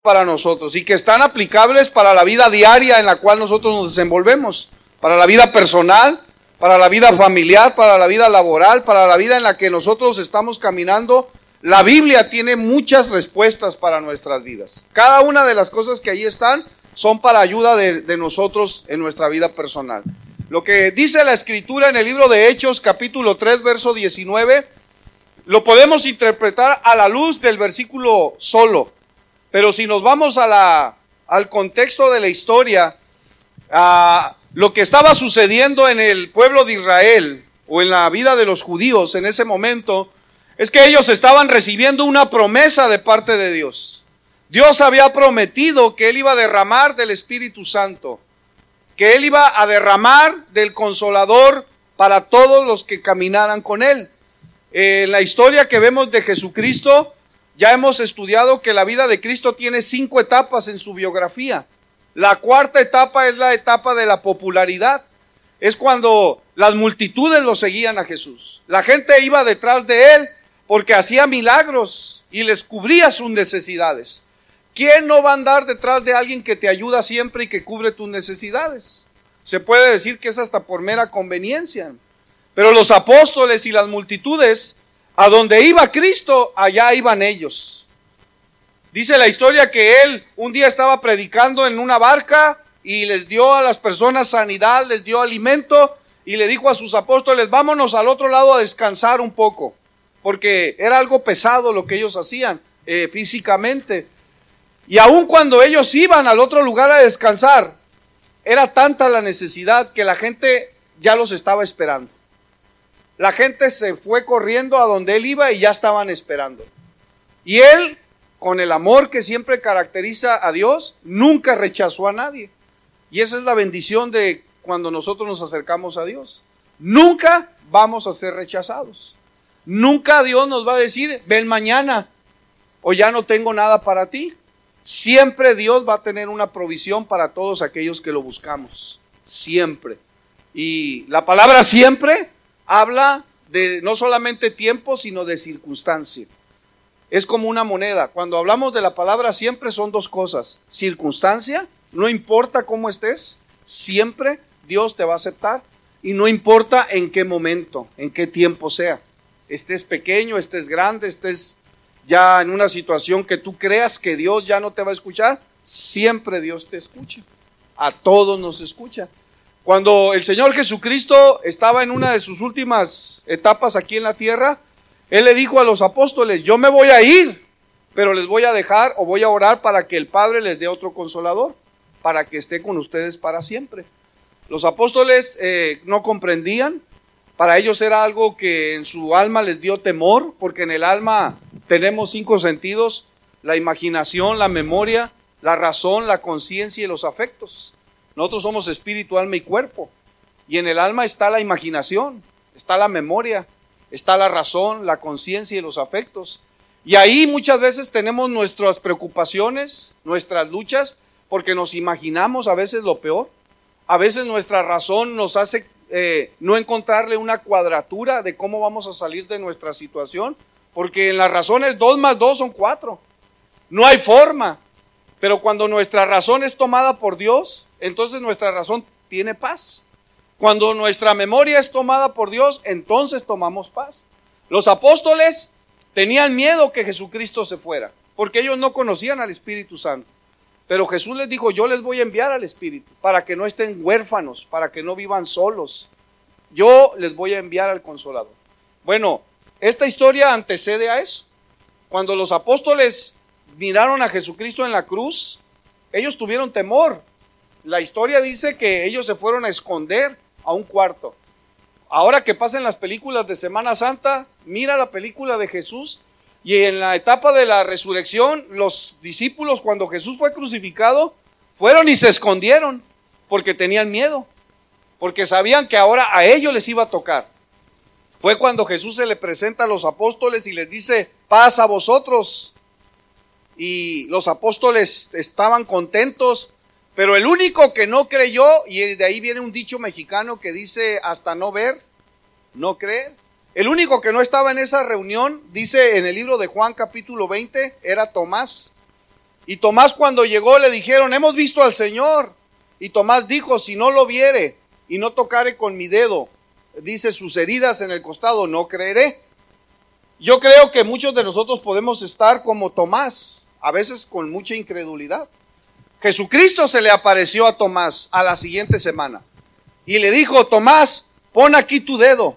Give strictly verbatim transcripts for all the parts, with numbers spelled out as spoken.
para nosotros y que están aplicables para la vida diaria en la cual nosotros nos desenvolvemos, para la vida personal, para la vida familiar, para la vida laboral, para la vida en la que nosotros estamos caminando. La Biblia tiene muchas respuestas para nuestras vidas. Cada una de las cosas que ahí están son para ayuda de, de nosotros en nuestra vida personal. Lo que dice la Escritura en el libro de Hechos, capítulo tres, verso diecinueve, lo podemos interpretar a la luz del versículo solo. Pero si nos vamos a la, al contexto de la historia, a lo que estaba sucediendo en el pueblo de Israel o en la vida de los judíos en ese momento, es que ellos estaban recibiendo una promesa de parte de Dios. Dios había prometido que Él iba a derramar del Espíritu Santo, que Él iba a derramar del Consolador para todos los que caminaran con Él. En eh, la historia que vemos de Jesucristo, ya hemos estudiado que la vida de Cristo tiene cinco etapas en su biografía. La cuarta etapa es la etapa de la popularidad. Es cuando las multitudes lo seguían a Jesús. La gente iba detrás de Él porque hacía milagros y les cubría sus necesidades. ¿Quién no va a andar detrás de alguien que te ayuda siempre y que cubre tus necesidades? Se puede decir que es hasta por mera conveniencia. Pero los apóstoles y las multitudes, a donde iba Cristo, allá iban ellos. Dice la historia que Él un día estaba predicando en una barca y les dio a las personas sanidad, les dio alimento y le dijo a sus apóstoles, vámonos al otro lado a descansar un poco, porque era algo pesado lo que ellos hacían eh, físicamente. Y aun cuando ellos iban al otro lugar a descansar, era tanta la necesidad que la gente ya los estaba esperando. La gente se fue corriendo a donde Él iba y ya estaban esperando. Y Él, con el amor que siempre caracteriza a Dios, nunca rechazó a nadie. Y esa es la bendición de cuando nosotros nos acercamos a Dios. Nunca vamos a ser rechazados. Nunca Dios nos va a decir, ven mañana, o ya no tengo nada para ti. Siempre Dios va a tener una provisión para todos aquellos que lo buscamos. Siempre. Y la palabra siempre habla de no solamente tiempo, sino de circunstancia. Es como una moneda. Cuando hablamos de la palabra siempre son dos cosas. Circunstancia, no importa cómo estés, siempre Dios te va a aceptar. Y no importa en qué momento, en qué tiempo sea. Estés pequeño, estés grande, estés ya en una situación que tú creas que Dios ya no te va a escuchar, siempre Dios te escucha. A todos nos escucha. Cuando el Señor Jesucristo estaba en una de sus últimas etapas aquí en la tierra, Él le dijo a los apóstoles, yo me voy a ir, pero les voy a dejar o voy a orar para que el Padre les dé otro consolador, para que esté con ustedes para siempre. Los apóstoles eh, no comprendían, para ellos era algo que en su alma les dio temor, porque en el alma tenemos cinco sentidos, la imaginación, la memoria, la razón, la conciencia y los afectos. Nosotros somos espíritu, alma y cuerpo. Y en el alma está la imaginación, está la memoria, está la razón, la conciencia y los afectos. Y ahí muchas veces tenemos nuestras preocupaciones, nuestras luchas, porque nos imaginamos a veces lo peor. A veces nuestra razón nos hace eh, no encontrarle una cuadratura de cómo vamos a salir de nuestra situación, porque en las razones dos más dos son cuatro. No hay forma. Pero cuando nuestra razón es tomada por Dios, entonces nuestra razón tiene paz. Cuando nuestra memoria es tomada por Dios, entonces tomamos paz. Los apóstoles tenían miedo que Jesucristo se fuera, porque ellos no conocían al Espíritu Santo. Pero Jesús les dijo, yo les voy a enviar al Espíritu, para que no estén huérfanos, para que no vivan solos. Yo les voy a enviar al Consolador. Bueno, esta historia antecede a eso. Cuando los apóstoles miraron a Jesucristo en la cruz, ellos tuvieron temor. La historia dice que ellos se fueron a esconder a un cuarto. Ahora que pasen las películas de Semana Santa, mira la película de Jesús y en la etapa de la resurrección, los discípulos cuando Jesús fue crucificado, fueron y se escondieron porque tenían miedo, porque sabían que ahora a ellos les iba a tocar. Fue cuando Jesús se le presenta a los apóstoles y les dice, paz a vosotros. Y los apóstoles estaban contentos, pero el único que no creyó, y de ahí viene un dicho mexicano que dice, hasta no ver, no creer. El único que no estaba en esa reunión, dice en el libro de Juan capítulo veinte, era Tomás. Y Tomás, cuando llegó, le dijeron: hemos visto al Señor. Y Tomás dijo: si no lo viere y no tocare con mi dedo, dice, sus heridas en el costado, no creeré. Yo creo que muchos de nosotros podemos estar como Tomás, a veces con mucha incredulidad. Jesucristo se le apareció a Tomás a la siguiente semana y le dijo: Tomás, pon aquí tu dedo,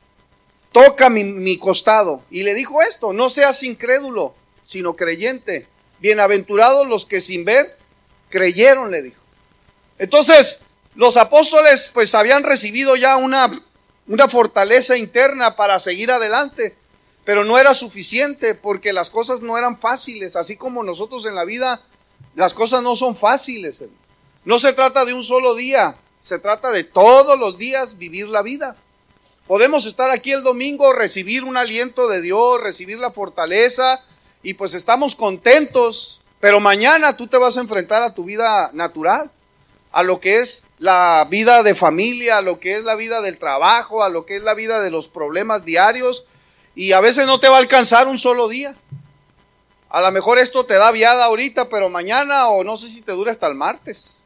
toca mi, mi costado. Y le dijo esto: no seas incrédulo, sino creyente. Bienaventurados los que sin ver creyeron, le dijo. Entonces, los apóstoles pues habían recibido ya una, una fortaleza interna para seguir adelante, pero no era suficiente porque las cosas no eran fáciles, así como nosotros en la vida, las cosas no son fáciles. No se trata de un solo día, se trata de todos los días vivir la vida. Podemos estar aquí el domingo, recibir un aliento de Dios, recibir la fortaleza y pues estamos contentos, pero mañana tú te vas a enfrentar a tu vida natural, a lo que es la vida de familia, a lo que es la vida del trabajo, a lo que es la vida de los problemas diarios, y a veces no te va a alcanzar un solo día. A lo mejor esto te da viada ahorita, pero mañana, o no sé si te dura hasta el martes.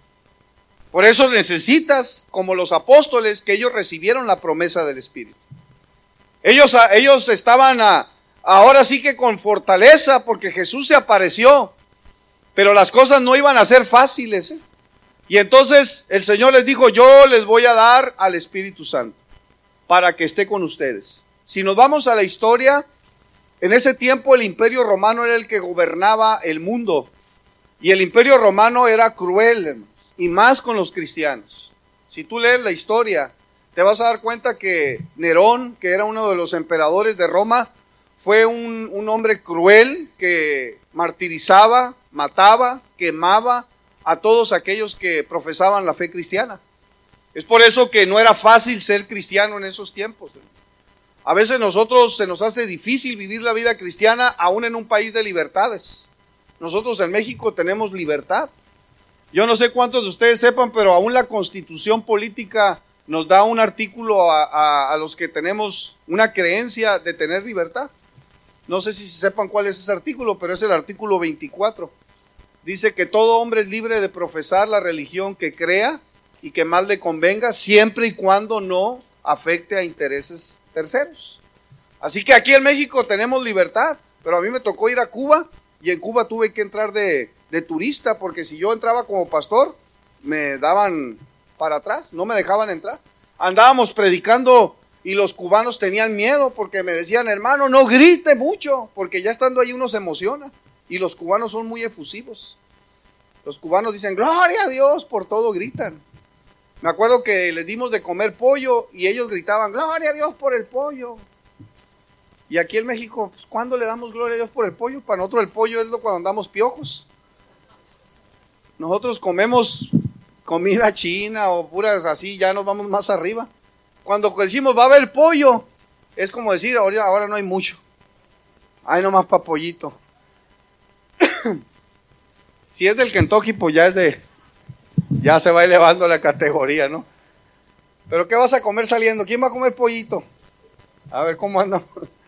Por eso necesitas, como los apóstoles, que ellos recibieron la promesa del Espíritu. Ellos, ellos estaban a, ahora sí que con fortaleza, porque Jesús se apareció, pero las cosas no iban a ser fáciles, ¿eh? Y entonces el Señor les dijo: yo les voy a dar al Espíritu Santo para que esté con ustedes. Si nos vamos a la historia, en ese tiempo el Imperio Romano era el que gobernaba el mundo. Y el Imperio Romano era cruel, hermanos, y más con los cristianos. Si tú lees la historia, te vas a dar cuenta que Nerón, que era uno de los emperadores de Roma, fue un, un hombre cruel que martirizaba, mataba, quemaba a todos aquellos que profesaban la fe cristiana. Es por eso que no era fácil ser cristiano en esos tiempos. A veces nosotros se nos hace difícil vivir la vida cristiana aún en un país de libertades. Nosotros en México tenemos libertad. Yo no sé cuántos de ustedes sepan, pero aún la Constitución política nos da un artículo a, a, a los que tenemos una creencia de tener libertad. No sé si sepan cuál es ese artículo, pero es el artículo veinticuatro. Dice que todo hombre es libre de profesar la religión que crea y que más le convenga, siempre y cuando no afecte a intereses terceros. Así que aquí en México tenemos libertad, pero a mí me tocó ir a Cuba y en Cuba tuve que entrar de, de turista, porque si yo entraba como pastor, me daban para atrás, no me dejaban entrar. Andábamos predicando y los cubanos tenían miedo porque me decían: hermano, no grite mucho, porque ya estando ahí uno se emociona. Y los cubanos son muy efusivos. Los cubanos dicen: gloria a Dios, por todo gritan. Me acuerdo que les dimos de comer pollo y ellos gritaban: gloria a Dios por el pollo. Y aquí en México, pues, ¿cuándo le damos gloria a Dios por el pollo? Para nosotros el pollo es lo cuando andamos piojos. Nosotros comemos comida china o puras así, ya nos vamos más arriba. Cuando decimos va a haber pollo, es como decir: ahora, ahora no hay mucho. Hay nomás pa' pollito. Si es del Kentucky, pues ya es de, ya se va elevando la categoría, ¿no? Pero ¿qué vas a comer saliendo? ¿Quién va a comer pollito? A ver cómo andamos.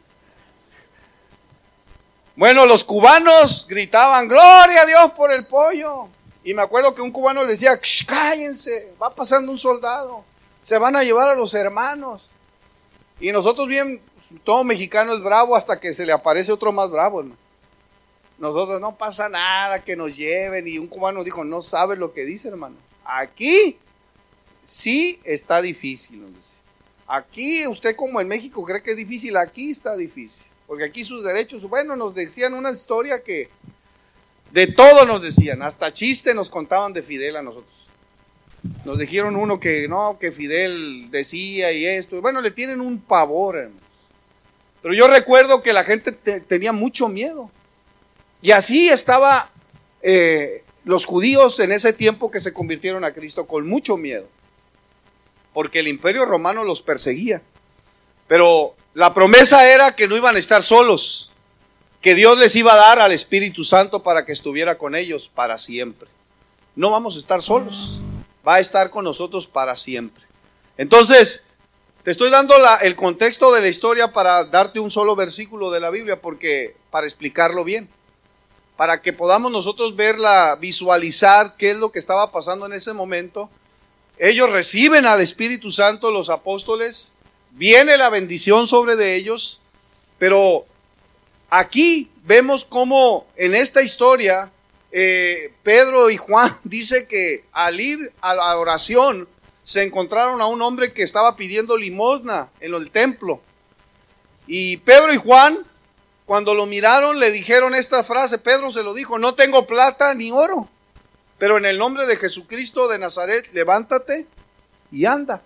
Bueno, los cubanos gritaban: gloria a Dios por el pollo. Y me acuerdo que un cubano les decía: cállense, va pasando un soldado, se van a llevar a los hermanos. Y nosotros bien, todo mexicano es bravo hasta que se le aparece otro más bravo, ¿no? Nosotros: no pasa nada, que nos lleven. Y un cubano dijo: no sabe lo que dice, hermano. Aquí sí está difícil. Aquí usted, como en México cree que es difícil, aquí está difícil. Porque aquí sus derechos, bueno, nos decían una historia que de todo nos decían, hasta chiste nos contaban de Fidel a nosotros. Nos dijeron uno que no, que Fidel decía y esto. Bueno, le tienen un pavor, hermanos. Pero yo recuerdo que la gente te, tenía mucho miedo. Y así estaba eh, los judíos en ese tiempo que se convirtieron a Cristo, con mucho miedo, porque el Imperio Romano los perseguía. Pero la promesa era que no iban a estar solos, que Dios les iba a dar al Espíritu Santo para que estuviera con ellos para siempre. No vamos a estar solos, va a estar con nosotros para siempre. Entonces, te estoy dando la, el contexto de la historia para darte un solo versículo de la Biblia, porque para explicarlo bien. para que podamos nosotros verla, visualizar qué es lo que estaba pasando en ese momento. Ellos reciben al Espíritu Santo, los apóstoles, viene la bendición sobre de ellos, pero aquí vemos cómo en esta historia eh, Pedro y Juan dice que al ir a la oración se encontraron a un hombre que estaba pidiendo limosna en el templo. Y Pedro y Juan, cuando lo miraron, le dijeron esta frase. Pedro se lo dijo: no tengo plata ni oro, pero en el nombre de Jesucristo de Nazaret, levántate y anda.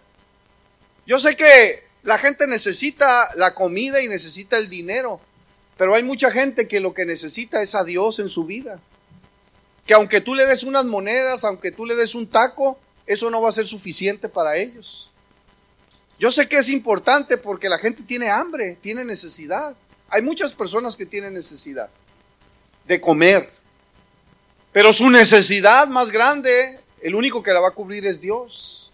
Yo sé que la gente necesita la comida y necesita el dinero, pero hay mucha gente que lo que necesita es a Dios en su vida. Que aunque tú le des unas monedas, aunque tú le des un taco, eso no va a ser suficiente para ellos. Yo sé que es importante porque la gente tiene hambre, tiene necesidad. Hay muchas personas que tienen necesidad de comer, pero su necesidad más grande, el único que la va a cubrir es Dios.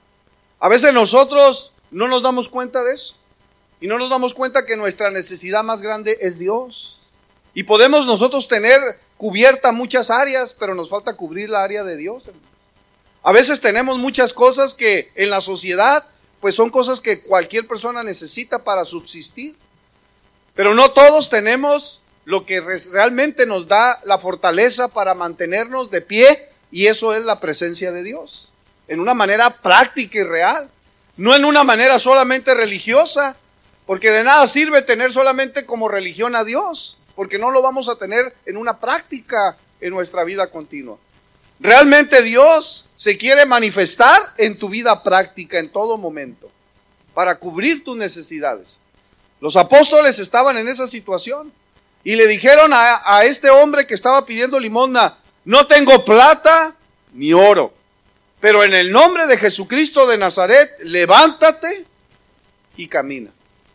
A veces nosotros no nos damos cuenta de eso y no nos damos cuenta que nuestra necesidad más grande es Dios. Y podemos nosotros tener cubierta muchas áreas, pero nos falta cubrir la área de Dios, hermanos. A veces tenemos muchas cosas que en la sociedad, pues son cosas que cualquier persona necesita para subsistir. Pero no todos tenemos lo que realmente nos da la fortaleza para mantenernos de pie, y eso es la presencia de Dios, en una manera práctica y real, no en una manera solamente religiosa, porque de nada sirve tener solamente como religión a Dios, porque no lo vamos a tener en una práctica en nuestra vida continua. Realmente Dios se quiere manifestar en tu vida práctica en todo momento, para cubrir tus necesidades. Los apóstoles estaban en esa situación y le dijeron a, a este hombre que estaba pidiendo limosna: no tengo plata ni oro, pero en el nombre de Jesucristo de Nazaret, levántate y camina.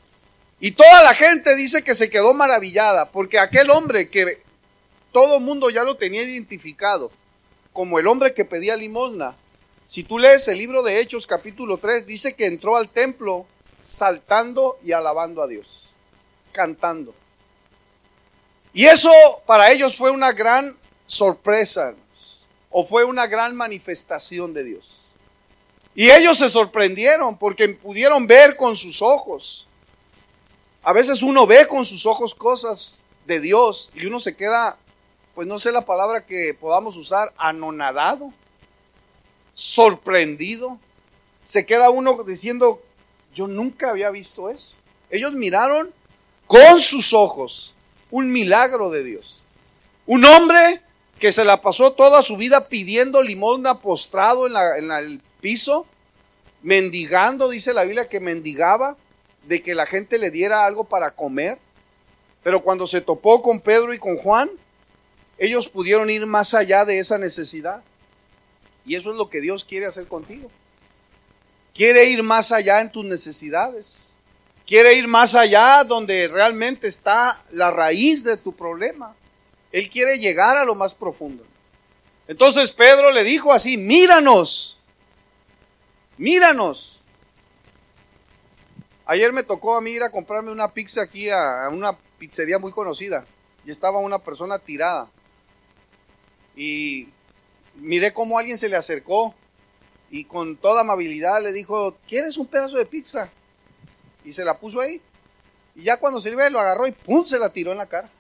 Y toda la gente dice que se quedó maravillada, porque aquel hombre que todo el mundo ya lo tenía identificado como el hombre que pedía limosna, si tú lees el libro de Hechos capítulo tres, dice que entró al templo saltando y alabando a Dios, cantando. Y eso para ellos fue una gran sorpresa, o fue una gran manifestación de Dios. Y ellos se sorprendieron porque pudieron ver con sus ojos. A veces uno ve con sus ojos cosas de Dios y uno se queda, pues no sé la palabra que podamos usar, anonadado, sorprendido. Se queda uno diciendo: yo nunca había visto eso. Ellos miraron con sus ojos un milagro de Dios. Un hombre que se la pasó toda su vida pidiendo limosna, postrado en, la, en la, el piso, mendigando, dice la Biblia que mendigaba, de que la gente le diera algo para comer. Pero cuando se topó con Pedro y con Juan, ellos pudieron ir más allá de esa necesidad. Y eso es lo que Dios quiere hacer contigo. Quiere ir más allá en tus necesidades. Quiere ir más allá donde realmente está la raíz de tu problema. Él quiere llegar a lo más profundo. Entonces Pedro le dijo así: míranos, míranos. Ayer me tocó a mí ir a comprarme una pizza aquí a, a una pizzería muy conocida, y estaba una persona tirada. Y miré cómo alguien se le acercó y con toda amabilidad le dijo: ¿quieres un pedazo de pizza? Y se la puso ahí. Y ya cuando se iba, lo agarró y ¡pum!, se la tiró en la cara.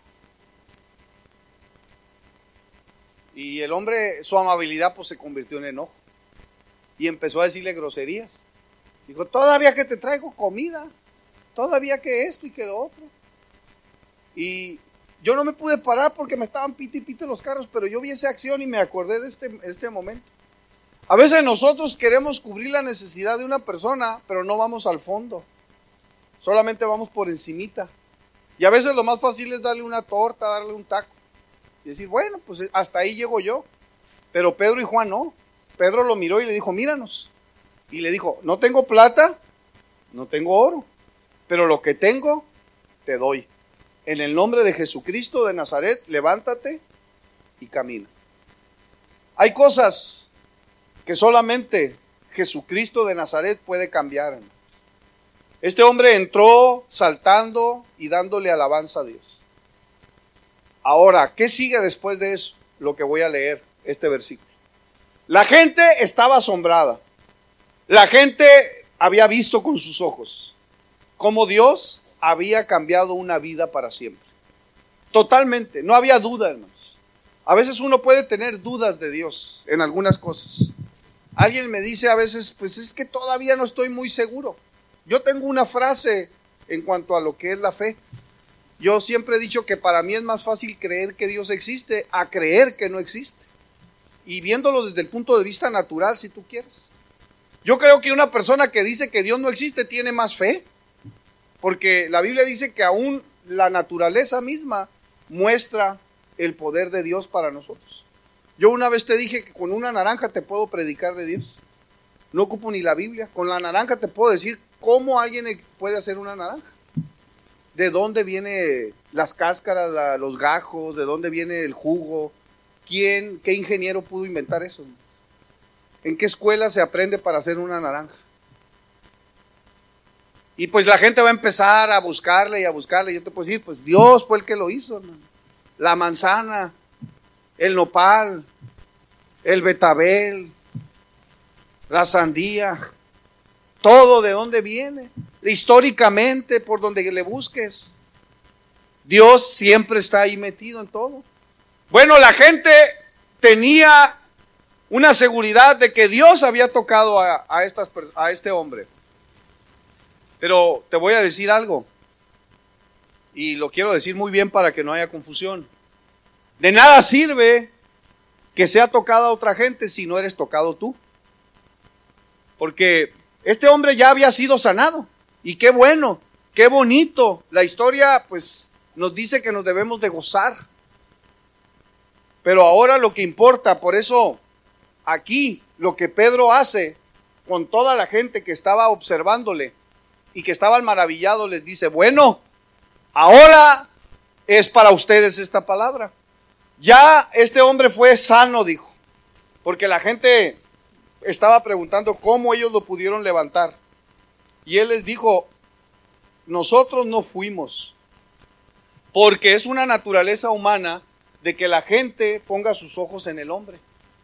Y el hombre, su amabilidad pues se convirtió en enojo y empezó a decirle groserías. Dijo: todavía que te traigo comida, todavía que esto y que lo otro. Y yo no me pude parar porque me estaban pite y pite los carros, pero yo vi esa acción y me acordé de este, este momento. A veces nosotros queremos cubrir la necesidad de una persona, pero no vamos al fondo. Solamente vamos por encimita. Y a veces lo más fácil es darle una torta, darle un taco. Y decir: bueno, pues hasta ahí llego yo. Pero Pedro y Juan no. Pedro lo miró y le dijo: míranos. Y le dijo: no tengo plata, no tengo oro, pero lo que tengo te doy. En el nombre de Jesucristo de Nazaret, levántate y camina. Hay cosas que solamente Jesucristo de Nazaret puede cambiar. Este hombre entró saltando y dándole alabanza a Dios. Ahora, ¿qué sigue después de eso? Lo que voy a leer, este versículo. La gente estaba asombrada. La gente había visto con sus ojos cómo Dios había cambiado una vida para siempre. Totalmente, no había duda, hermanos. A veces uno puede tener dudas de Dios en algunas cosas. Alguien me dice a veces, pues es que todavía no estoy muy seguro. Yo tengo una frase en cuanto a lo que es la fe. Yo siempre he dicho que para mí es más fácil creer que Dios existe a creer que no existe. Y viéndolo desde el punto de vista natural, si tú quieres. Yo creo que una persona que dice que Dios no existe tiene más fe, porque la Biblia dice que aún la naturaleza misma muestra el poder de Dios para nosotros. Yo una vez te dije que con una naranja te puedo predicar de Dios. No ocupo ni la Biblia. Con la naranja te puedo decir cómo alguien puede hacer una naranja. De dónde vienen las cáscaras, la, los gajos, de dónde viene el jugo. ¿Quién, qué ingeniero pudo inventar eso? ¿En qué escuela se aprende para hacer una naranja? Y pues la gente va a empezar a buscarle y a buscarle. Yo te puedo decir, pues Dios fue el que lo hizo, hermano. La manzana, el nopal, el betabel, la sandía, todo de dónde viene, históricamente, por donde le busques. Dios siempre está ahí metido en todo. Bueno, la gente tenía una seguridad de que Dios había tocado a, a, estas, a este hombre. Pero te voy a decir algo, y lo quiero decir muy bien para que no haya confusión. De nada sirve que sea tocada a otra gente si no eres tocado tú. Porque este hombre ya había sido sanado. Y qué bueno, qué bonito. La historia pues nos dice que nos debemos de gozar. Pero ahora lo que importa, por eso aquí lo que Pedro hace con toda la gente que estaba observándole y que estaban maravillados, les dice, bueno, ahora es para ustedes esta palabra. Ya este hombre fue sano, dijo, porque la gente estaba preguntando cómo ellos lo pudieron levantar. Y él les dijo, nosotros no fuimos, porque es una naturaleza humana de que la gente ponga sus ojos en el hombre.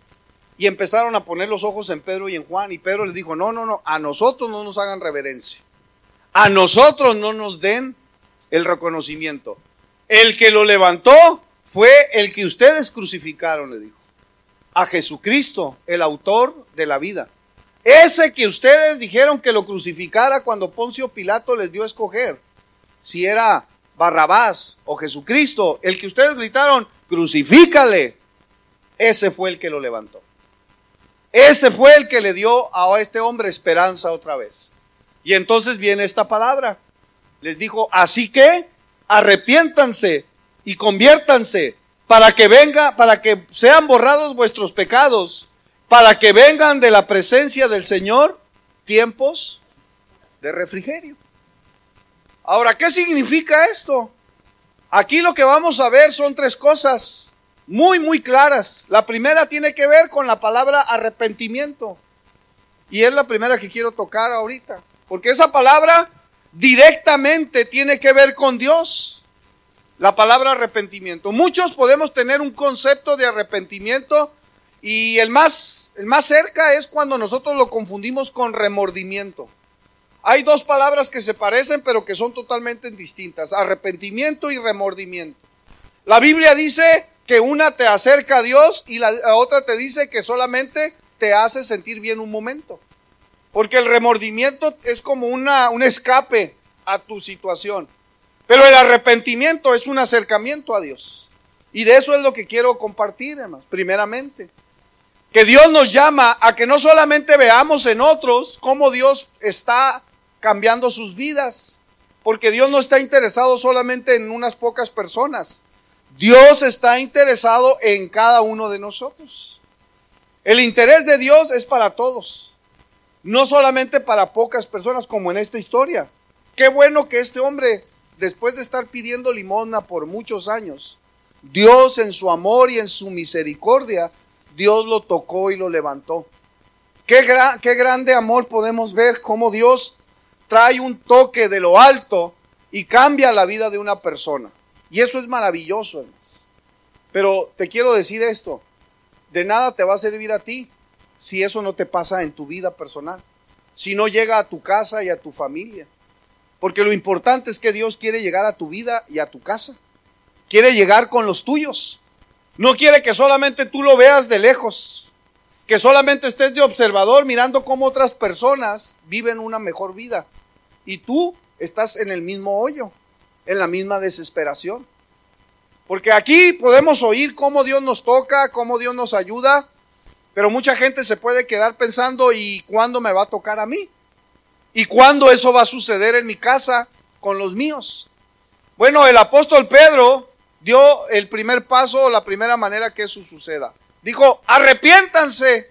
Y empezaron a poner los ojos en Pedro y en Juan, y Pedro les dijo, no, no, no, a nosotros no nos hagan reverencia, a nosotros no nos den el reconocimiento. El que lo levantó fue el que ustedes crucificaron, le dijo, a Jesucristo, el autor de la vida. Ese que ustedes dijeron que lo crucificara cuando Poncio Pilato les dio a escoger, si era Barrabás o Jesucristo, el que ustedes gritaron, crucifícale, ese fue el que lo levantó. Ese fue el que le dio a este hombre esperanza otra vez. Y entonces viene esta palabra. Les dijo, así que arrepiéntanse y conviértanse para que venga, para que sean borrados vuestros pecados, para que vengan de la presencia del Señor tiempos de refrigerio. Ahora, ¿qué significa esto? Aquí lo que vamos a ver son tres cosas muy, muy claras. La primera tiene que ver con la palabra arrepentimiento. Y es la primera que quiero tocar ahorita. Porque esa palabra directamente tiene que ver con Dios. La palabra arrepentimiento. Muchos podemos tener un concepto de arrepentimiento y el más, el más cerca es cuando nosotros lo confundimos con remordimiento. Hay dos palabras que se parecen pero que son totalmente distintas. Arrepentimiento y remordimiento. La Biblia dice que una te acerca a Dios y la, la otra te dice que solamente te hace sentir bien un momento. Porque el remordimiento es como una, un escape a tu situación. Pero el arrepentimiento es un acercamiento a Dios. Y de eso es lo que quiero compartir, hermanos, primeramente. Que Dios nos llama a que no solamente veamos en otros cómo Dios está cambiando sus vidas. Porque Dios no está interesado solamente en unas pocas personas. Dios está interesado en cada uno de nosotros. El interés de Dios es para todos. No solamente para pocas personas como en esta historia. Qué bueno que este hombre, después de estar pidiendo limosna por muchos años, Dios en su amor y en su misericordia, Dios lo tocó y lo levantó. Qué, gran, qué grande amor podemos ver cómo Dios trae un toque de lo alto y cambia la vida de una persona. Y eso es maravilloso, hermanos. Pero te quiero decir esto, de nada te va a servir a ti si eso no te pasa en tu vida personal, si no llega a tu casa y a tu familia. Porque lo importante es que Dios quiere llegar a tu vida y a tu casa. Quiere llegar con los tuyos. No quiere que solamente tú lo veas de lejos, que solamente estés de observador mirando cómo otras personas viven una mejor vida. Y tú estás en el mismo hoyo, en la misma desesperación. Porque aquí podemos oír cómo Dios nos toca, cómo Dios nos ayuda, pero mucha gente se puede quedar pensando, ¿y cuándo me va a tocar a mí? ¿Y cuándo eso va a suceder en mi casa con los míos? Bueno, el apóstol Pedro dio el primer paso, la primera manera que eso suceda. Dijo, arrepiéntanse.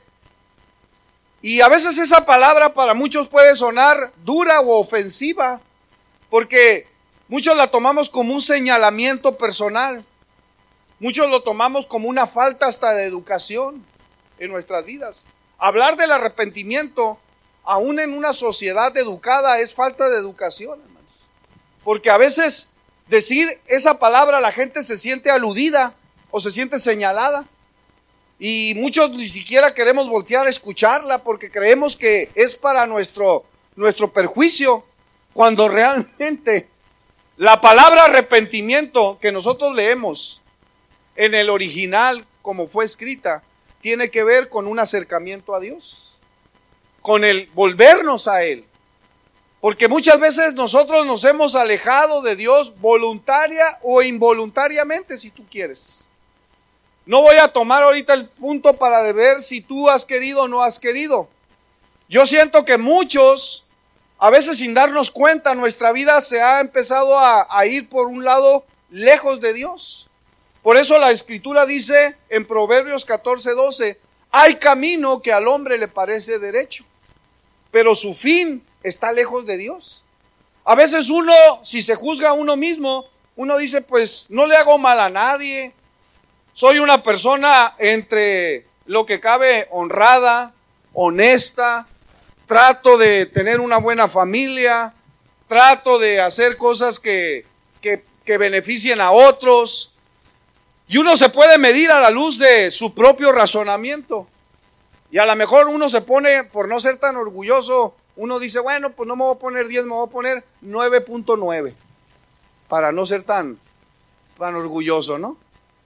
Y a veces esa palabra para muchos puede sonar dura o ofensiva, porque muchos la tomamos como un señalamiento personal. Muchos lo tomamos como una falta hasta de educación en nuestras vidas. Hablar del arrepentimiento, aún en una sociedad educada, es falta de educación, hermanos. Porque a veces decir esa palabra la gente se siente aludida o se siente señalada. Y muchos ni siquiera queremos voltear a escucharla porque creemos que es para nuestro, nuestro perjuicio, cuando realmente la palabra arrepentimiento que nosotros leemos en el original como fue escrita, tiene que ver con un acercamiento a Dios, con el volvernos a Él. Porque muchas veces nosotros nos hemos alejado de Dios voluntaria o involuntariamente, si tú quieres. No voy a tomar ahorita el punto para ver si tú has querido o no has querido. Yo siento que muchos, a veces sin darnos cuenta, nuestra vida se ha empezado a, a ir por un lado lejos de Dios. Por eso la Escritura dice en Proverbios catorce doce, hay camino que al hombre le parece derecho, pero su fin está lejos de Dios. A veces uno, si se juzga a uno mismo, uno dice, pues no le hago mal a nadie, soy una persona entre lo que cabe honrada, honesta, trato de tener una buena familia, trato de hacer cosas que, que, que beneficien a otros. Y uno se puede medir a la luz de su propio razonamiento. Y a lo mejor uno se pone, por no ser tan orgulloso, uno dice, bueno, pues no me voy a poner diez, me voy a poner nueve punto nueve. Para no ser tan, tan orgulloso, ¿no?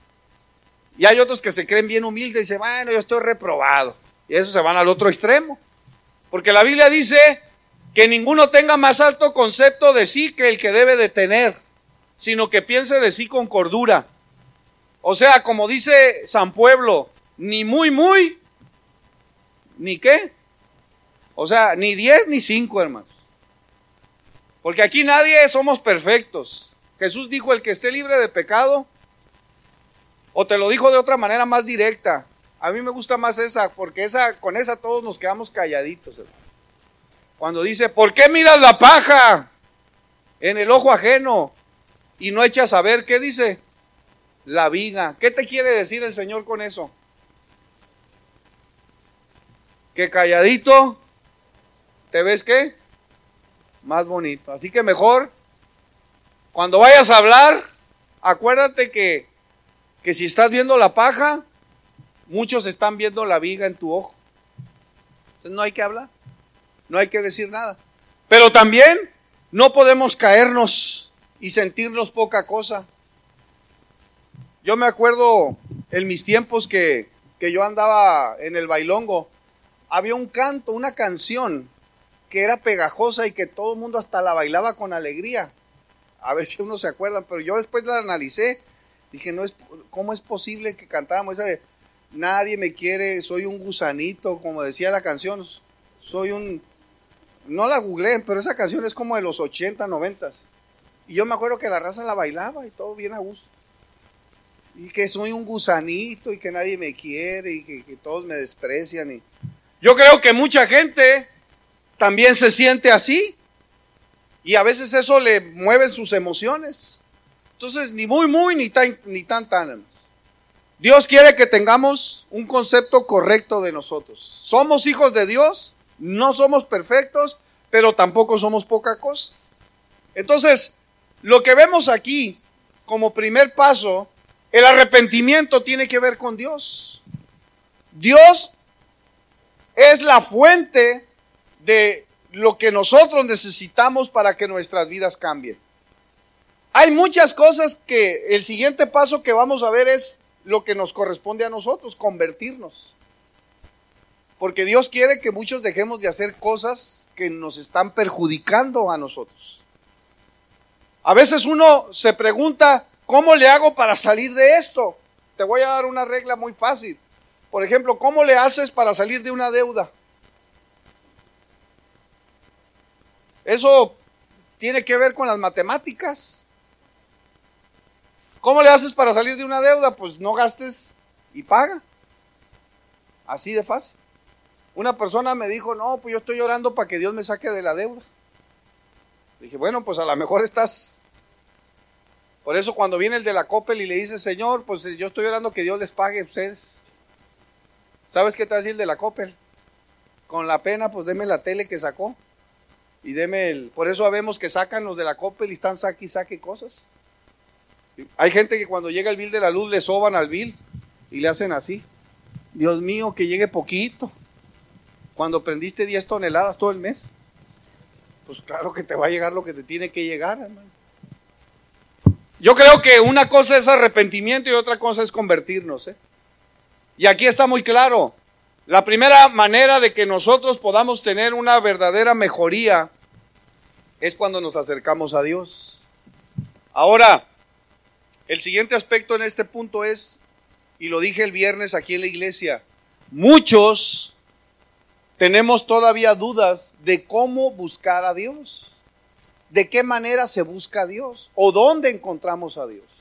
Y hay otros que se creen bien humildes y dicen, bueno, yo estoy reprobado. Y esos se van al otro extremo. Porque la Biblia dice que ninguno tenga más alto concepto de sí que el que debe de tener, sino que piense de sí con cordura. O sea, como dice San Pueblo, ni muy, muy, ni qué. O sea, ni diez ni cinco, hermanos. Porque aquí nadie somos perfectos. Jesús dijo, el que esté libre de pecado, o te lo dijo de otra manera más directa. A mí me gusta más esa, porque esa, con esa todos nos quedamos calladitos, hermano. Cuando dice, ¿por qué miras la paja en el ojo ajeno y no echas a ver? ¿Qué dice? La viga. ¿Qué te quiere decir el Señor con eso? Que calladito, ¿te ves qué? Más bonito. Así que mejor, cuando vayas a hablar, acuérdate que, que si estás viendo la paja, muchos están viendo la viga en tu ojo. Entonces no hay que hablar, no hay que decir nada. Pero también no podemos caernos y sentirnos poca cosa. Yo me acuerdo en mis tiempos que, que yo andaba en el bailongo, había un canto, una canción que era pegajosa y que todo el mundo hasta la bailaba con alegría. A ver si uno se acuerdan, pero yo después la analicé, dije, no es, ¿cómo es posible que cantáramos esa de nadie me quiere, soy un gusanito, como decía la canción, soy un, no la googleé, pero esa canción es como de los ochenta, noventa. Y yo me acuerdo que la raza la bailaba y todo bien a gusto. Y que soy un gusanito y que nadie me quiere y que, que todos me desprecian. Y yo creo que mucha gente también se siente así. Y a veces eso le mueve sus emociones. Entonces, ni muy, muy, ni tan, ni tan, tan. Dios quiere que tengamos un concepto correcto de nosotros. Somos hijos de Dios, no somos perfectos, pero tampoco somos poca cosa. Entonces, lo que vemos aquí como primer paso El arrepentimiento tiene que ver con Dios. Dios es la fuente de lo que nosotros necesitamos para que nuestras vidas cambien. Hay muchas cosas que el siguiente paso que vamos a ver es lo que nos corresponde a nosotros, convertirnos. Porque Dios quiere que muchos dejemos de hacer cosas que nos están perjudicando a nosotros. A veces uno se pregunta, ¿cómo le hago para salir de esto? Te voy a dar una regla muy fácil. Por ejemplo, ¿cómo le haces para salir de una deuda? Eso tiene que ver con las matemáticas. ¿Cómo le haces para salir de una deuda? Pues no gastes y paga. Así de fácil. Una persona me dijo, no, pues yo estoy orando para que Dios me saque de la deuda. Dije, bueno, pues a lo mejor estás... Por eso cuando viene el de la Coppel y le dice, Señor, pues yo estoy orando que Dios les pague a ustedes. ¿Sabes qué te va a decir el de la Coppel? Con la pena, pues deme la tele que sacó. Y deme el... Por eso sabemos que sacan los de la Coppel y están saque y saque cosas. Hay gente que cuando llega el bill de la luz le soban al bill y le hacen así. Dios mío, que llegue poquito. Cuando prendiste diez toneladas todo el mes, pues claro que te va a llegar lo que te tiene que llegar, hermano. Yo creo que una cosa es arrepentimiento y otra cosa es convertirnos, ¿eh? Y aquí está muy claro. La primera manera de que nosotros podamos tener una verdadera mejoría es cuando nos acercamos a Dios. Ahora, el siguiente aspecto en este punto es, y lo dije el viernes aquí en la iglesia, muchos tenemos todavía dudas de cómo buscar a Dios, de qué manera se busca a Dios o dónde encontramos a Dios.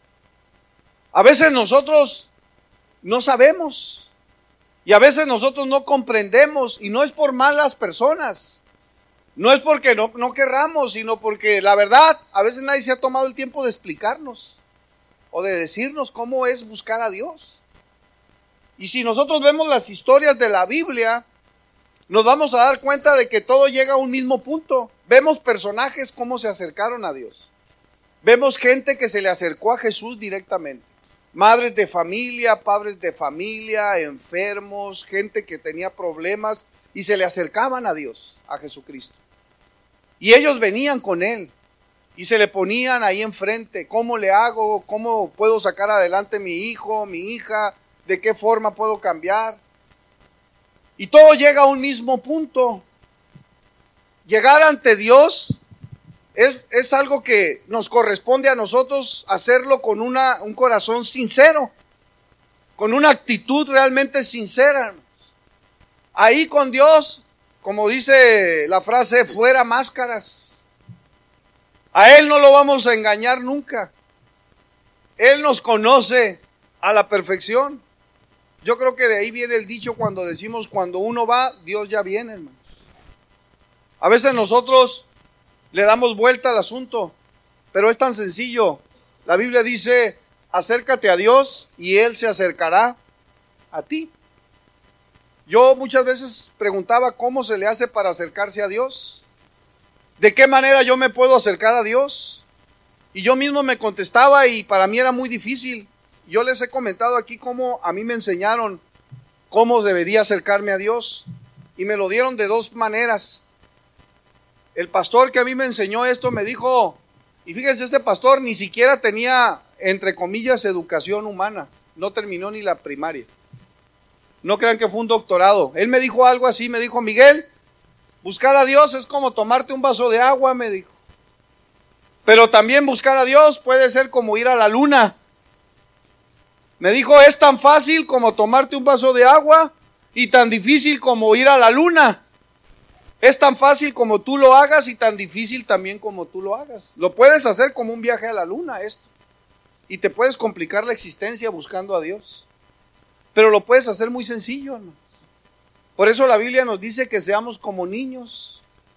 A veces nosotros no sabemos y a veces nosotros no comprendemos, y no es por malas personas, no es porque no, no querramos, sino porque la verdad a veces nadie se ha tomado el tiempo de explicarnos o de decirnos cómo es buscar a Dios. Y si nosotros vemos las historias de la Biblia, nos vamos a dar cuenta de que todo llega a un mismo punto. Vemos personajes cómo se acercaron a Dios. Vemos gente que se le acercó a Jesús directamente. Madres de familia, padres de familia, enfermos, gente que tenía problemas y se le acercaban a Dios, a Jesucristo. Y ellos venían con Él y se le ponían ahí enfrente. ¿Cómo le hago? ¿Cómo puedo sacar adelante mi hijo, mi hija? ¿De qué forma puedo cambiar? Y todo llega a un mismo punto. Llegar ante Dios es, es algo que nos corresponde a nosotros hacerlo con una, un corazón sincero, con una actitud realmente sincera. Ahí con Dios, como dice la frase, fuera máscaras. A Él no lo vamos a engañar nunca. Él nos conoce a la perfección. Yo creo que de ahí viene el dicho cuando decimos, cuando uno va, Dios ya viene, hermanos. A veces nosotros le damos vuelta al asunto, pero es tan sencillo. La Biblia dice, acércate a Dios y Él se acercará a ti. Yo muchas veces preguntaba cómo se le hace para acercarse a Dios. ¿De qué manera yo me puedo acercar a Dios? Y yo mismo me contestaba y para mí era muy difícil. Yo les he comentado aquí cómo a mí me enseñaron cómo debería acercarme a Dios. Y me lo dieron de dos maneras. El pastor que a mí me enseñó esto me dijo, y fíjense, este pastor ni siquiera tenía, entre comillas, educación humana. No terminó ni la primaria. No crean que fue un doctorado. Él me dijo algo así, me dijo, Miguel, buscar a Dios es como tomarte un vaso de agua, me dijo. Pero también buscar a Dios puede ser como ir a la luna. Me dijo, es tan fácil como tomarte un vaso de agua y tan difícil como ir a la luna. Es tan fácil como tú lo hagas y tan difícil también como tú lo hagas. Lo puedes hacer como un viaje a la luna esto. Y te puedes complicar la existencia buscando a Dios. Pero lo puedes hacer muy sencillo, hermanos. Por eso la Biblia nos dice que seamos como niños.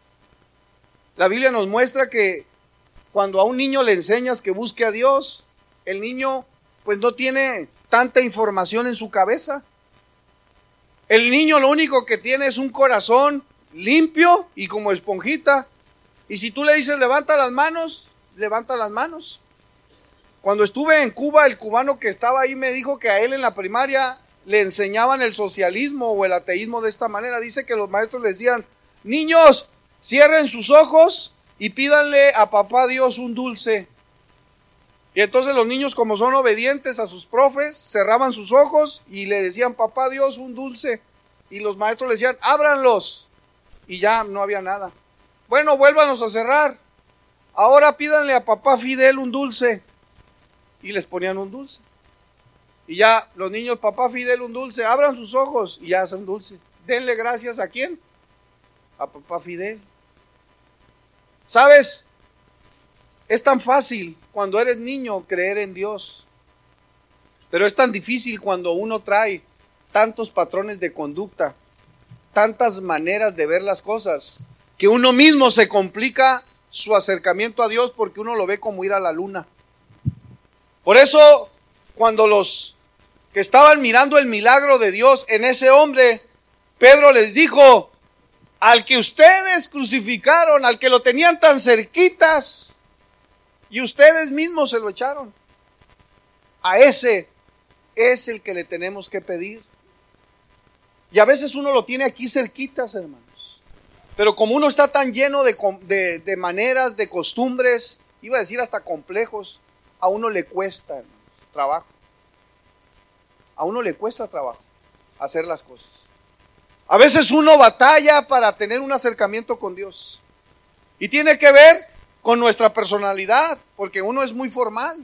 La Biblia nos muestra que cuando a un niño le enseñas que busque a Dios, el niño pues no tiene tanta información en su cabeza. El niño lo único que tiene es un corazón limpio y como esponjita. Y si tú le dices levanta las manos, levanta las manos. Cuando estuve en Cuba, el cubano que estaba ahí me dijo que a él en la primaria le enseñaban el socialismo o el ateísmo de esta manera. Dice que los maestros le decían, niños, cierren sus ojos y pídanle a papá Dios un dulce. Y entonces los niños, como son obedientes a sus profes, cerraban sus ojos y le decían, papá Dios, un dulce. Y los maestros le decían, ábranlos. Y ya no había nada. Bueno, vuélvanos a cerrar. Ahora pídanle a papá Fidel un dulce. Y les ponían un dulce. Y ya los niños, papá Fidel un dulce, abran sus ojos y ya hacen dulce. Denle gracias ¿a quién? A papá Fidel. ¿Sabes? Es tan fácil cuando eres niño creer en Dios. Pero es tan difícil cuando uno trae tantos patrones de conducta, tantas maneras de ver las cosas, que uno mismo se complica su acercamiento a Dios porque uno lo ve como ir a la luna. Por eso, cuando los que estaban mirando el milagro de Dios en ese hombre, Pedro les dijo, al que ustedes crucificaron, al que lo tenían tan cerquitas, y ustedes mismos se lo echaron, a ese es el que le tenemos que pedir. Y a veces uno lo tiene aquí cerquitas, hermanos. Pero como uno está tan lleno de, de, de maneras, de costumbres, iba a decir hasta complejos, a uno le cuesta, hermanos, trabajo. A uno le cuesta trabajo hacer las cosas. A veces uno batalla para tener un acercamiento con Dios. Y tiene que ver con nuestra personalidad, porque uno es muy formal.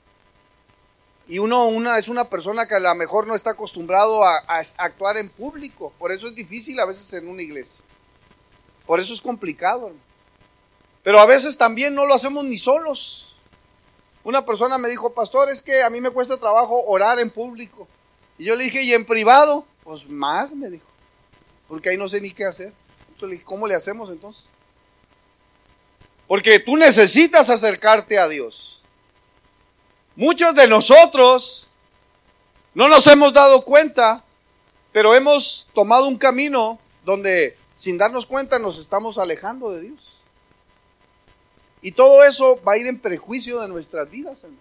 Y uno una, es una persona que a lo mejor no está acostumbrado a, a actuar en público. Por eso es difícil a veces en una iglesia. Por eso es complicado, hermano. Pero a veces también no lo hacemos ni solos. Una persona me dijo, pastor, es que a mí me cuesta trabajo orar en público. Y yo le dije, ¿y en privado? Pues más, me dijo. Porque ahí no sé ni qué hacer. Entonces le dije, ¿cómo le hacemos entonces? Porque tú necesitas acercarte a Dios. Muchos de nosotros no nos hemos dado cuenta, pero hemos tomado un camino donde sin darnos cuenta nos estamos alejando de Dios. Y todo eso va a ir en prejuicio de nuestras vidas, hermanos.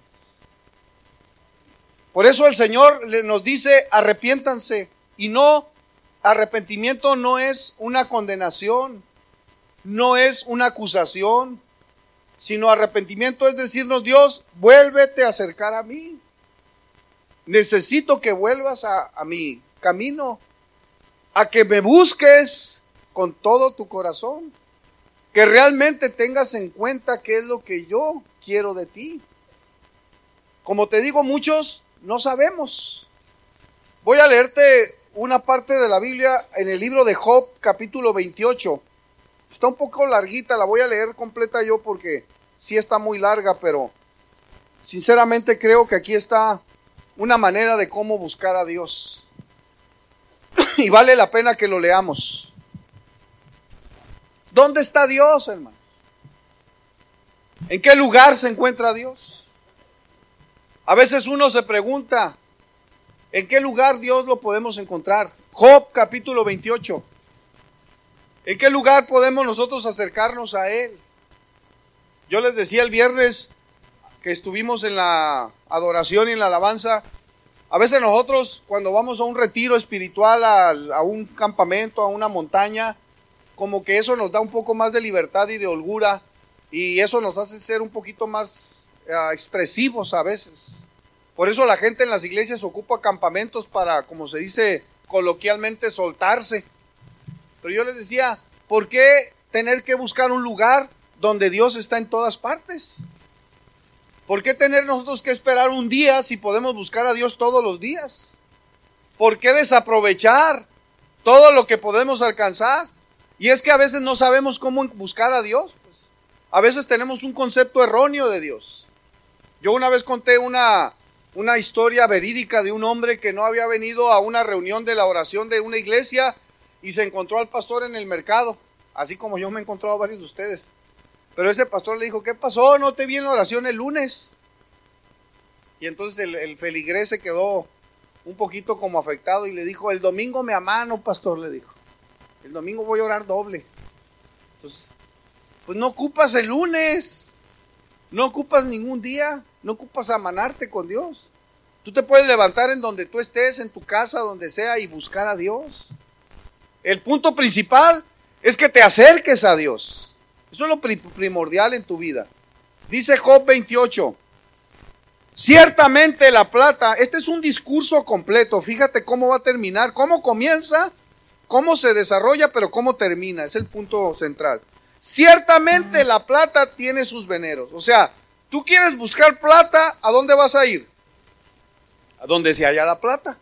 Por eso el Señor nos dice, arrepiéntanse. Y no, arrepentimiento no es una condenación, no es una acusación, sino arrepentimiento es decirnos, Dios, vuélvete a acercar a mí. Necesito que vuelvas a, a mi camino, a que me busques con todo tu corazón, que realmente tengas en cuenta qué es lo que yo quiero de ti. Como te digo, muchos no sabemos. Voy a leerte una parte de la Biblia en el libro de Job, capítulo veintiocho. Está un poco larguita, la voy a leer completa yo porque sí está muy larga, pero sinceramente creo que aquí está una manera de cómo buscar a Dios. Y vale la pena que lo leamos. ¿Dónde está Dios, hermanos? ¿En qué lugar se encuentra Dios? A veces uno se pregunta, ¿en qué lugar Dios lo podemos encontrar? Job capítulo veintiocho. ¿En qué lugar podemos nosotros acercarnos a Él? Yo les decía el viernes que estuvimos en la adoración y en la alabanza, a veces nosotros cuando vamos a un retiro espiritual, a, a un campamento, a una montaña, como que eso nos da un poco más de libertad y de holgura, y eso nos hace ser un poquito más uh, expresivos a veces. Por eso la gente en las iglesias ocupa campamentos para, como se dice coloquialmente, soltarse. Pero yo les decía, ¿por qué tener que buscar un lugar donde Dios está en todas partes? ¿Por qué tener nosotros que esperar un día si podemos buscar a Dios todos los días? ¿Por qué desaprovechar todo lo que podemos alcanzar? Y es que a veces no sabemos cómo buscar a Dios. Pues. A veces tenemos un concepto erróneo de Dios. Yo una vez conté una, una historia verídica de un hombre que no había venido a una reunión de la oración de una iglesia y se encontró al pastor en el mercado, así como yo me he encontrado a varios de ustedes. Pero ese pastor le dijo, ¿qué pasó? No te vi en la oración el lunes. Y entonces el, el feligrés se quedó un poquito como afectado y le dijo, el domingo me amano, pastor, le dijo. El domingo voy a orar doble. Entonces, pues no ocupas el lunes. No ocupas ningún día, no ocupas amanarte con Dios. Tú te puedes levantar en donde tú estés, en tu casa, donde sea, y buscar a Dios. El punto principal es que te acerques a Dios. Eso es lo primordial en tu vida. Dice Job veintiocho, ciertamente la plata, este es un discurso completo, fíjate cómo va a terminar, cómo comienza, cómo se desarrolla, pero cómo termina, es el punto central. Ciertamente la plata tiene sus veneros. O sea, tú quieres buscar plata, ¿a dónde vas a ir? A donde se halla la plata.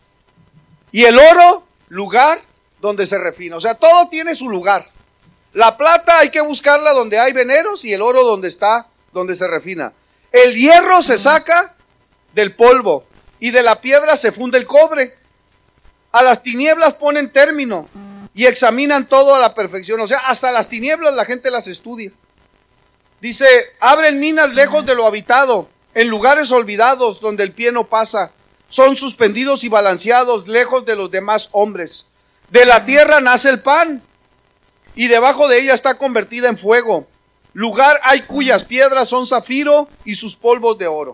Y el oro, lugar donde se refina. O sea, todo tiene su lugar. La plata hay que buscarla donde hay veneros y el oro donde está, donde se refina. El hierro se saca del polvo y de la piedra se funde el cobre. A las tinieblas ponen término y examinan todo a la perfección. O sea, hasta las tinieblas la gente las estudia. Dice, abren minas lejos de lo habitado, en lugares olvidados donde el pie no pasa. Son suspendidos y balanceados lejos de los demás hombres. De la tierra nace el pan y debajo de ella está convertida en fuego. Lugar hay cuyas piedras son zafiro y sus polvos de oro.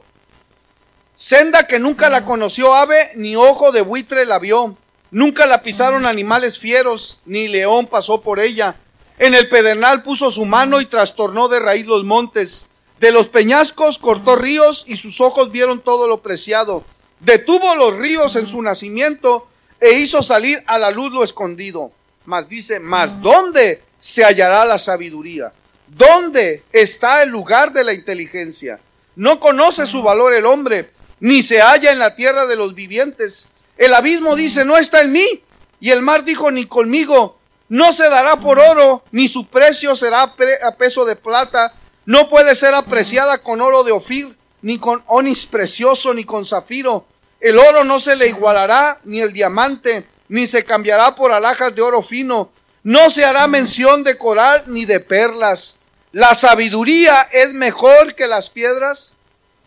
Senda que nunca la conoció ave, ni ojo de buitre la vio. Nunca la pisaron animales fieros, ni león pasó por ella. En el pedernal puso su mano y trastornó de raíz los montes. De los peñascos cortó ríos y sus ojos vieron todo lo preciado. Detuvo los ríos en su nacimiento e hizo salir a la luz lo escondido. Mas dice, mas ¿dónde se hallará la sabiduría? ¿Dónde está el lugar de la inteligencia? No conoce su valor el hombre, ni se halla en la tierra de los vivientes. El abismo dice, no está en mí. Y el mar dijo, ni conmigo. No se dará por oro, ni su precio será a peso de plata. No puede ser apreciada con oro de Ofir, ni con onix precioso, ni con zafiro. El oro no se le igualará, ni el diamante, ni se cambiará por alhajas de oro fino. No se hará mención de coral, ni de perlas. La sabiduría es mejor que las piedras.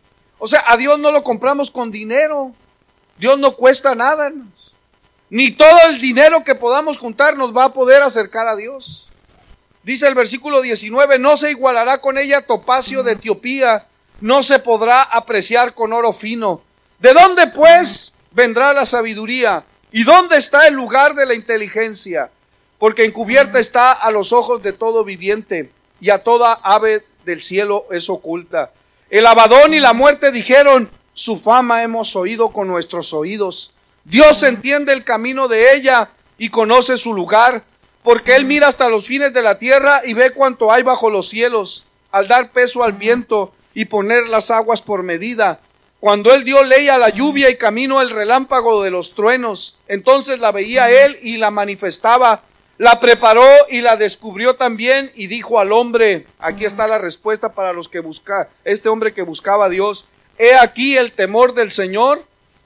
O sea, a Dios no lo compramos con dinero. Dios no cuesta nada, hermanos. Ni todo el dinero que podamos juntar nos va a poder acercar a Dios. Dice el versículo diecinueve, no se igualará con ella topacio de Etiopía, no se podrá apreciar con oro fino. ¿De dónde pues vendrá la sabiduría? ¿Y dónde está el lugar de la inteligencia? Porque encubierta está a los ojos de todo viviente, y a toda ave del cielo es oculta. El Abadón y la muerte dijeron, su fama hemos oído con nuestros oídos. Dios entiende el camino de ella y conoce su lugar, porque Él mira hasta los fines de la tierra y ve cuanto hay bajo los cielos, al dar peso al viento y poner las aguas por medida. Cuando Él dio ley a la lluvia y camino al relámpago de los truenos, entonces la veía Él y la manifestaba. La preparó y la descubrió también y dijo al hombre, aquí está la respuesta para los que buscan, este hombre que buscaba a Dios. He aquí el temor del Señor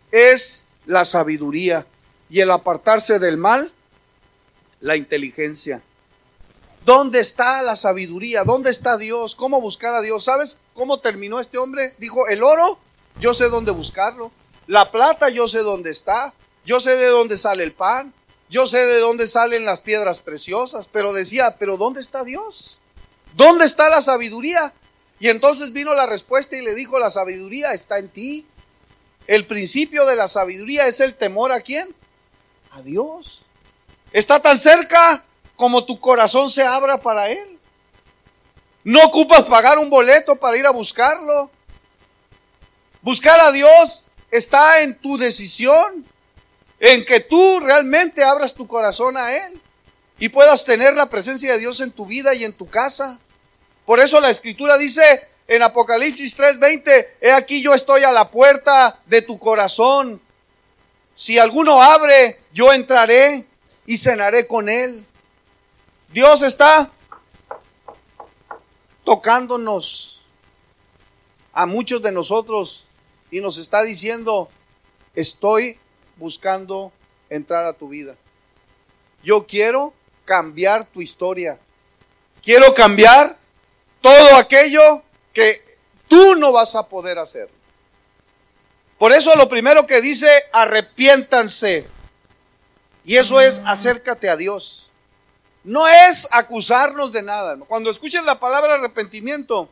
es la sabiduría y el apartarse del mal, la inteligencia. ¿Dónde está la sabiduría? ¿Dónde está Dios? ¿Cómo buscar a Dios? ¿Sabes cómo terminó este hombre? Dijo, el oro, yo sé dónde buscarlo. La plata, yo sé dónde está. Yo sé de dónde sale el pan. Yo sé de dónde salen las piedras preciosas. Pero decía, ¿pero dónde está Dios? ¿Dónde está la sabiduría? Y entonces vino la respuesta y le dijo, la sabiduría está en ti. El principio de la sabiduría es el temor ¿a quién? A Dios. Está tan cerca como tu corazón se abra para Él. No ocupas pagar un boleto para ir a buscarlo. Buscar a Dios está en tu decisión, en que tú realmente abras tu corazón a Él y puedas tener la presencia de Dios en tu vida y en tu casa. Por eso la Escritura dice en Apocalipsis tres veinte, he aquí yo estoy a la puerta de tu corazón. Si alguno abre, yo entraré y cenaré con él. Dios está tocándonos a muchos de nosotros y nos está diciendo, estoy buscando entrar a tu vida. Yo quiero cambiar tu historia. Quiero cambiar todo aquello que tú no vas a poder hacer. Por eso lo primero que dice, arrepiéntanse. Y eso es, acércate a Dios. No es acusarnos de nada. Cuando escuches la palabra arrepentimiento,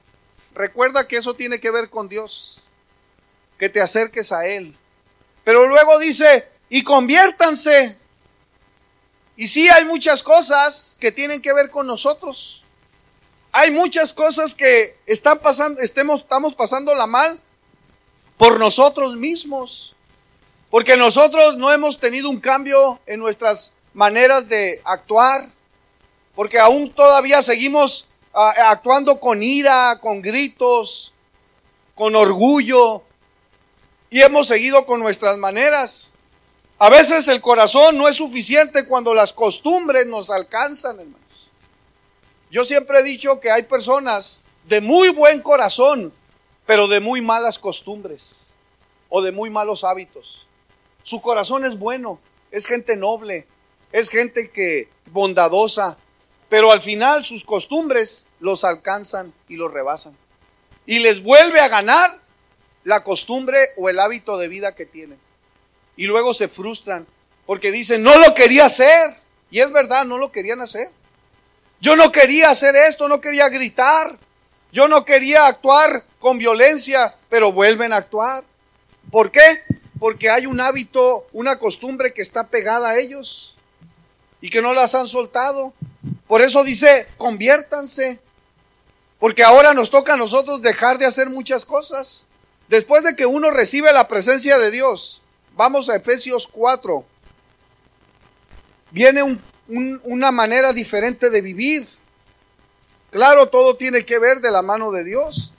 recuerda que eso tiene que ver con Dios, que te acerques a Él. Pero luego dice, y conviértanse. Y sí, hay muchas cosas que tienen que ver con nosotros. Hay muchas cosas que están pasando, estemos, estamos pasándola mal por nosotros mismos. Porque nosotros no hemos tenido un cambio en nuestras maneras de actuar. Porque aún todavía seguimos uh, actuando con ira, con gritos, con orgullo. Y hemos seguido con nuestras maneras. A veces el corazón no es suficiente cuando las costumbres nos alcanzan, hermanos. Yo siempre he dicho que hay personas de muy buen corazón, pero de muy malas costumbres o de muy malos hábitos. Su corazón es bueno, es gente noble, es gente que bondadosa, pero al final sus costumbres los alcanzan y los rebasan. Y les vuelve a ganar la costumbre o el hábito de vida que tienen. Y luego se frustran porque dicen, no lo quería hacer. Y es verdad, no lo querían hacer. Yo no quería hacer esto, no quería gritar. Yo no quería actuar con violencia, pero vuelven a actuar. ¿Por qué? Porque hay un hábito, una costumbre que está pegada a ellos y que no las han soltado. Por eso dice, conviértanse. Porque ahora nos toca a nosotros dejar de hacer muchas cosas. Después de que uno recibe la presencia de Dios, vamos a Efesios cuatro. Viene un, un, una manera diferente de vivir. Claro, todo tiene que ver de la mano de Dios.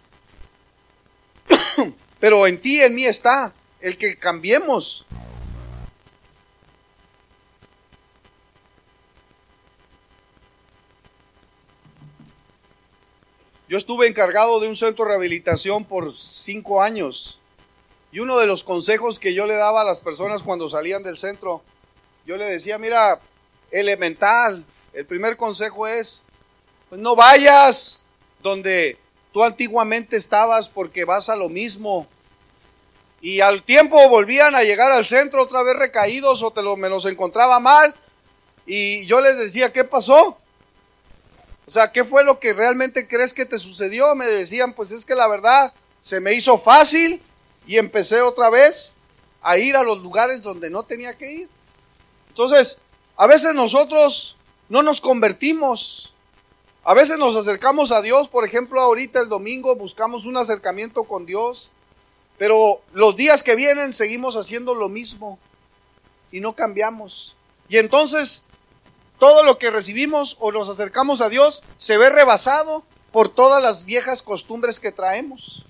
Pero en ti, en mí está el que cambiemos. Yo estuve encargado de un centro de rehabilitación por cinco años. Y uno de los consejos que yo le daba a las personas cuando salían del centro, yo le decía, mira, elemental, el primer consejo es, pues no vayas donde tú antiguamente estabas porque vas a lo mismo. Y al tiempo volvían a llegar al centro otra vez recaídos o te lo, me los encontraba mal. Y yo les decía, ¿qué pasó? O sea, ¿qué fue lo que realmente crees que te sucedió? Me decían, pues es que la verdad se me hizo fácil y empecé otra vez a ir a los lugares donde no tenía que ir. Entonces, a veces nosotros no nos convertimos. A veces nos acercamos a Dios, por ejemplo, ahorita el domingo buscamos un acercamiento con Dios, pero los días que vienen seguimos haciendo lo mismo y no cambiamos. Y entonces todo lo que recibimos o nos acercamos a Dios se ve rebasado por todas las viejas costumbres que traemos.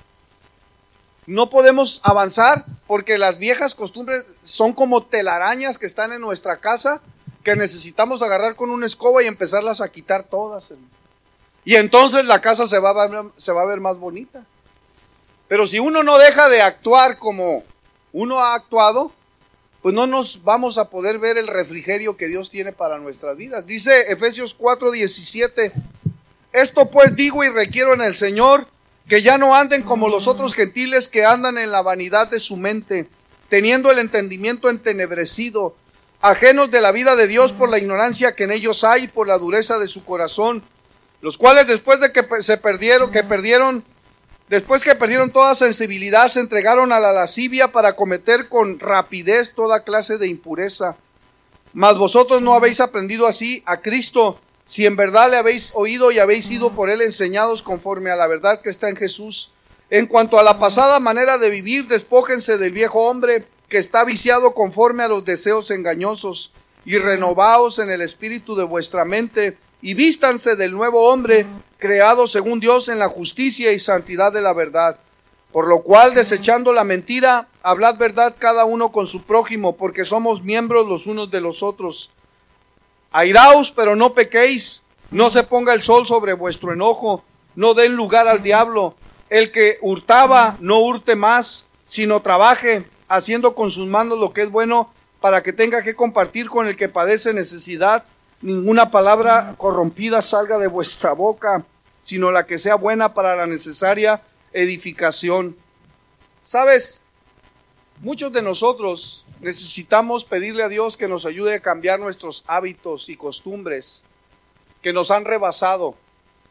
No podemos avanzar porque las viejas costumbres son como telarañas que están en nuestra casa que necesitamos agarrar con una escoba y empezarlas a quitar todas. Y entonces la casa se va a ver, se va a ver más bonita. Pero si uno no deja de actuar como uno ha actuado, pues no nos vamos a poder ver el refrigerio que Dios tiene para nuestras vidas. Dice Efesios cuatro diecisiete, esto pues digo y requiero en el Señor, que ya no anden como los otros gentiles que andan en la vanidad de su mente, teniendo el entendimiento entenebrecido, ajenos de la vida de Dios por la ignorancia que en ellos hay, por la dureza de su corazón, los cuales después de que se perdieron, que perdieron, después que perdieron toda sensibilidad, se entregaron a la lascivia para cometer con rapidez toda clase de impureza. Mas vosotros no habéis aprendido así a Cristo, si en verdad le habéis oído y habéis sido por él enseñados conforme a la verdad que está en Jesús. En cuanto a la pasada manera de vivir, despójense del viejo hombre que está viciado conforme a los deseos engañosos, y renovaos en el espíritu de vuestra mente, y vístanse del nuevo hombre, creado según Dios en la justicia y santidad de la verdad. Por lo cual, desechando la mentira, hablad verdad cada uno con su prójimo, porque somos miembros los unos de los otros. Airaos, pero no pequéis, no se ponga el sol sobre vuestro enojo, no den lugar al diablo. El que hurtaba, no hurte más, sino trabaje, haciendo con sus manos lo que es bueno, para que tenga que compartir con el que padece necesidad. Ninguna palabra corrompida salga de vuestra boca, sino la que sea buena para la necesaria edificación. ¿Sabes? Muchos de nosotros necesitamos pedirle a Dios que nos ayude a cambiar nuestros hábitos y costumbres que nos han rebasado.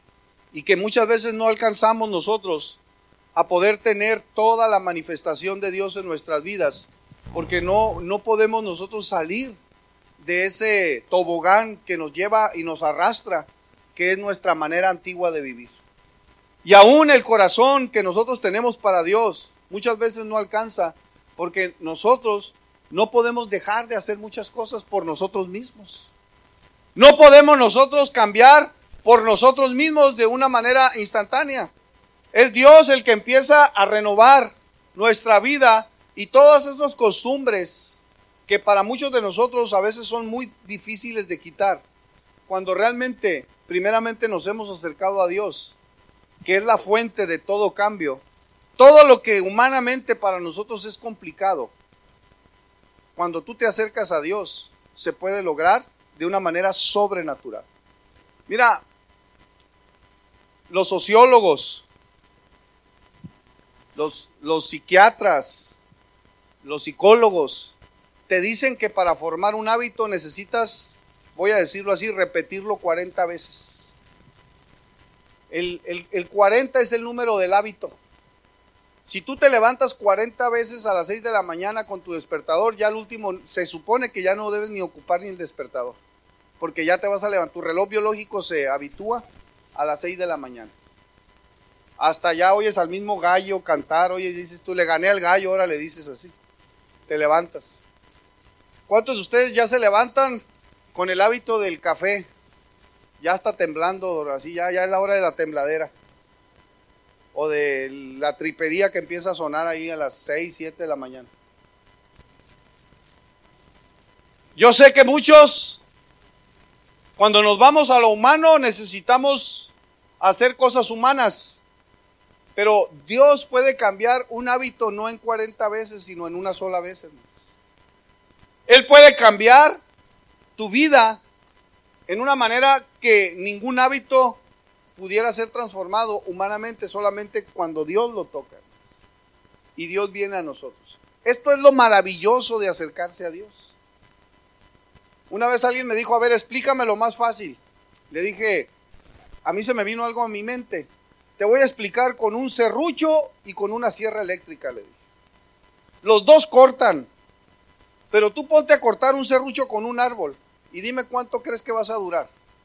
y que muchas veces no alcanzamos nosotros a poder tener toda la manifestación de Dios en nuestras vidas, porque no, no podemos nosotros salir de ese tobogán que nos lleva y nos arrastra, que es nuestra manera antigua de vivir. Y aún el corazón que nosotros tenemos para Dios muchas veces no alcanza, porque nosotros no podemos dejar de hacer muchas cosas por nosotros mismos. No podemos nosotros cambiar por nosotros mismos de una manera instantánea. Es Dios el que empieza a renovar nuestra vida y todas esas costumbres que para muchos de nosotros a veces son muy difíciles de quitar. Cuando realmente, primeramente nos hemos acercado a Dios, que es la fuente de todo cambio. Todo lo que humanamente para nosotros es complicado, cuando tú te acercas a Dios, se puede lograr de una manera sobrenatural. Mira, los sociólogos, los, los psiquiatras, los psicólogos, te dicen que para formar un hábito necesitas, voy a decirlo así, repetirlo cuarenta veces. El, el, el cuarenta es el número del hábito. Si tú te levantas cuarenta veces a las seis de la mañana con tu despertador, ya al último se supone que ya no debes ni ocupar ni el despertador, porque ya te vas a levantar. Tu reloj biológico se habitúa a las seis de la mañana. Hasta ya oyes al mismo gallo cantar, oyes, dices tú, le gané al gallo, ahora le dices así. Te levantas. ¿Cuántos de ustedes ya se levantan con el hábito del café? Ya está temblando, así ya, ya es la hora de la tembladera. O de la tripería que empieza a sonar ahí a las seis, siete de la mañana. Yo sé que muchos, cuando nos vamos a lo humano, necesitamos hacer cosas humanas. Pero Dios puede cambiar un hábito no en cuarenta veces, sino en una sola vez, hermanos. Él puede cambiar tu vida en una manera que ningún hábito pudiera ser transformado humanamente, solamente cuando Dios lo toca y Dios viene a nosotros. Esto es lo maravilloso de acercarse a Dios. Una vez alguien me dijo, a ver, explícame lo más fácil. Le dije, a mí se me vino algo a mi mente. Te voy a explicar con un serrucho y con una sierra eléctrica, le dije. Los dos cortan, pero tú ponte a cortar un serrucho con un árbol y dime cuánto crees que vas a durar.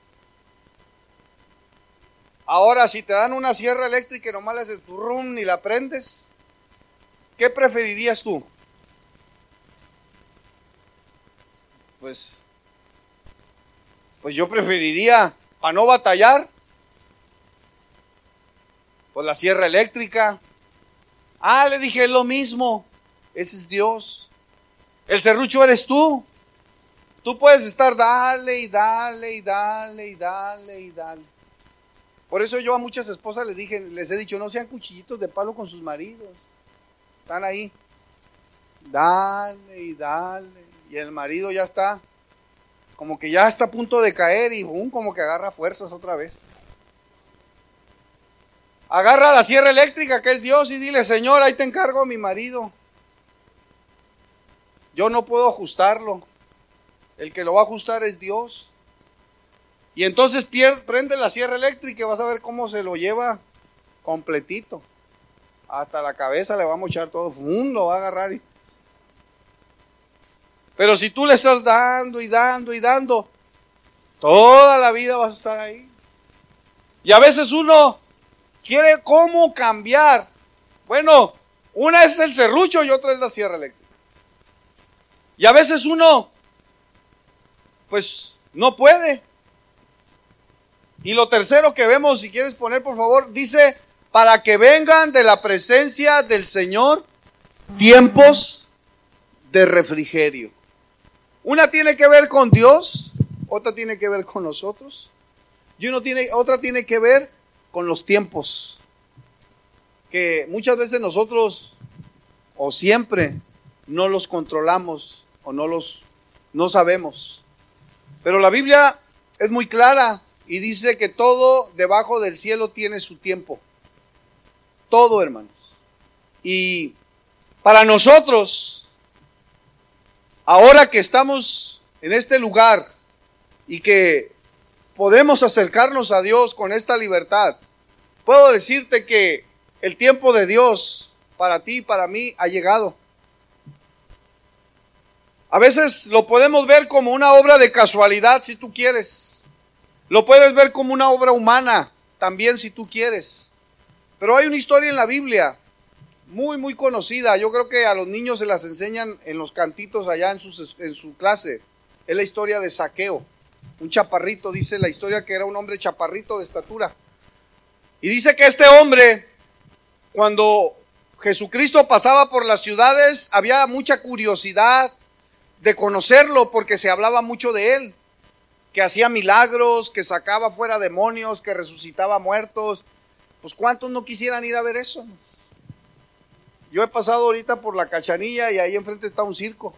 Ahora, si te dan una sierra eléctrica y nomás le haces tu rum y la prendes, ¿qué preferirías tú? Pues, pues yo preferiría, para no batallar, pues la sierra eléctrica. Ah, le dije, es lo mismo, ese es Dios. El serrucho eres tú. Tú puedes estar dale y dale y dale y dale y dale. Por eso yo a muchas esposas les dije, les he dicho, no sean cuchillitos de palo con sus maridos. Están ahí. Dale y dale. Y el marido ya está, como que ya está a punto de caer y boom, como que agarra fuerzas otra vez. Agarra la sierra eléctrica que es Dios y dile, Señor, ahí te encargo a mi marido. Yo no puedo ajustarlo. El que lo va a ajustar es Dios. Y entonces pierde, prende la sierra eléctrica y vas a ver cómo se lo lleva completito. Hasta la cabeza le va a mochar todo, ¡fum!, lo va a agarrar. Y... Pero si tú le estás dando y dando y dando, toda la vida vas a estar ahí. Y a veces uno quiere cómo cambiar. Bueno, una es el serrucho y otra es la sierra eléctrica. Y a veces uno, pues, no puede. Y lo tercero que vemos, si quieres poner por favor, dice, para que vengan de la presencia del Señor tiempos de refrigerio. Una tiene que ver con Dios, otra tiene que ver con nosotros, y uno tiene, otra tiene que ver con los tiempos, que muchas veces nosotros, o siempre, no los controlamos, o no los, no sabemos. Pero la Biblia es muy clara, y dice que todo debajo del cielo tiene su tiempo. Todo, hermanos. Y para nosotros, ahora que estamos en este lugar y que podemos acercarnos a Dios con esta libertad, puedo decirte que el tiempo de Dios para ti y para mí ha llegado. A veces lo podemos ver como una obra de casualidad, si tú quieres. Lo puedes ver como una obra humana, también, si tú quieres. Pero hay una historia en la Biblia, muy, muy conocida. Yo creo que a los niños se las enseñan en los cantitos allá en, sus, en su clase. Es la historia de Zaqueo, un chaparrito. Dice la historia que era un hombre chaparrito de estatura. Y dice que este hombre, cuando Jesucristo pasaba por las ciudades, había mucha curiosidad de conocerlo, porque se hablaba mucho de él, que hacía milagros, que sacaba fuera demonios, que resucitaba muertos. Pues ¿cuántos no quisieran ir a ver eso? Yo he pasado ahorita por la Cachanilla y ahí enfrente está un circo.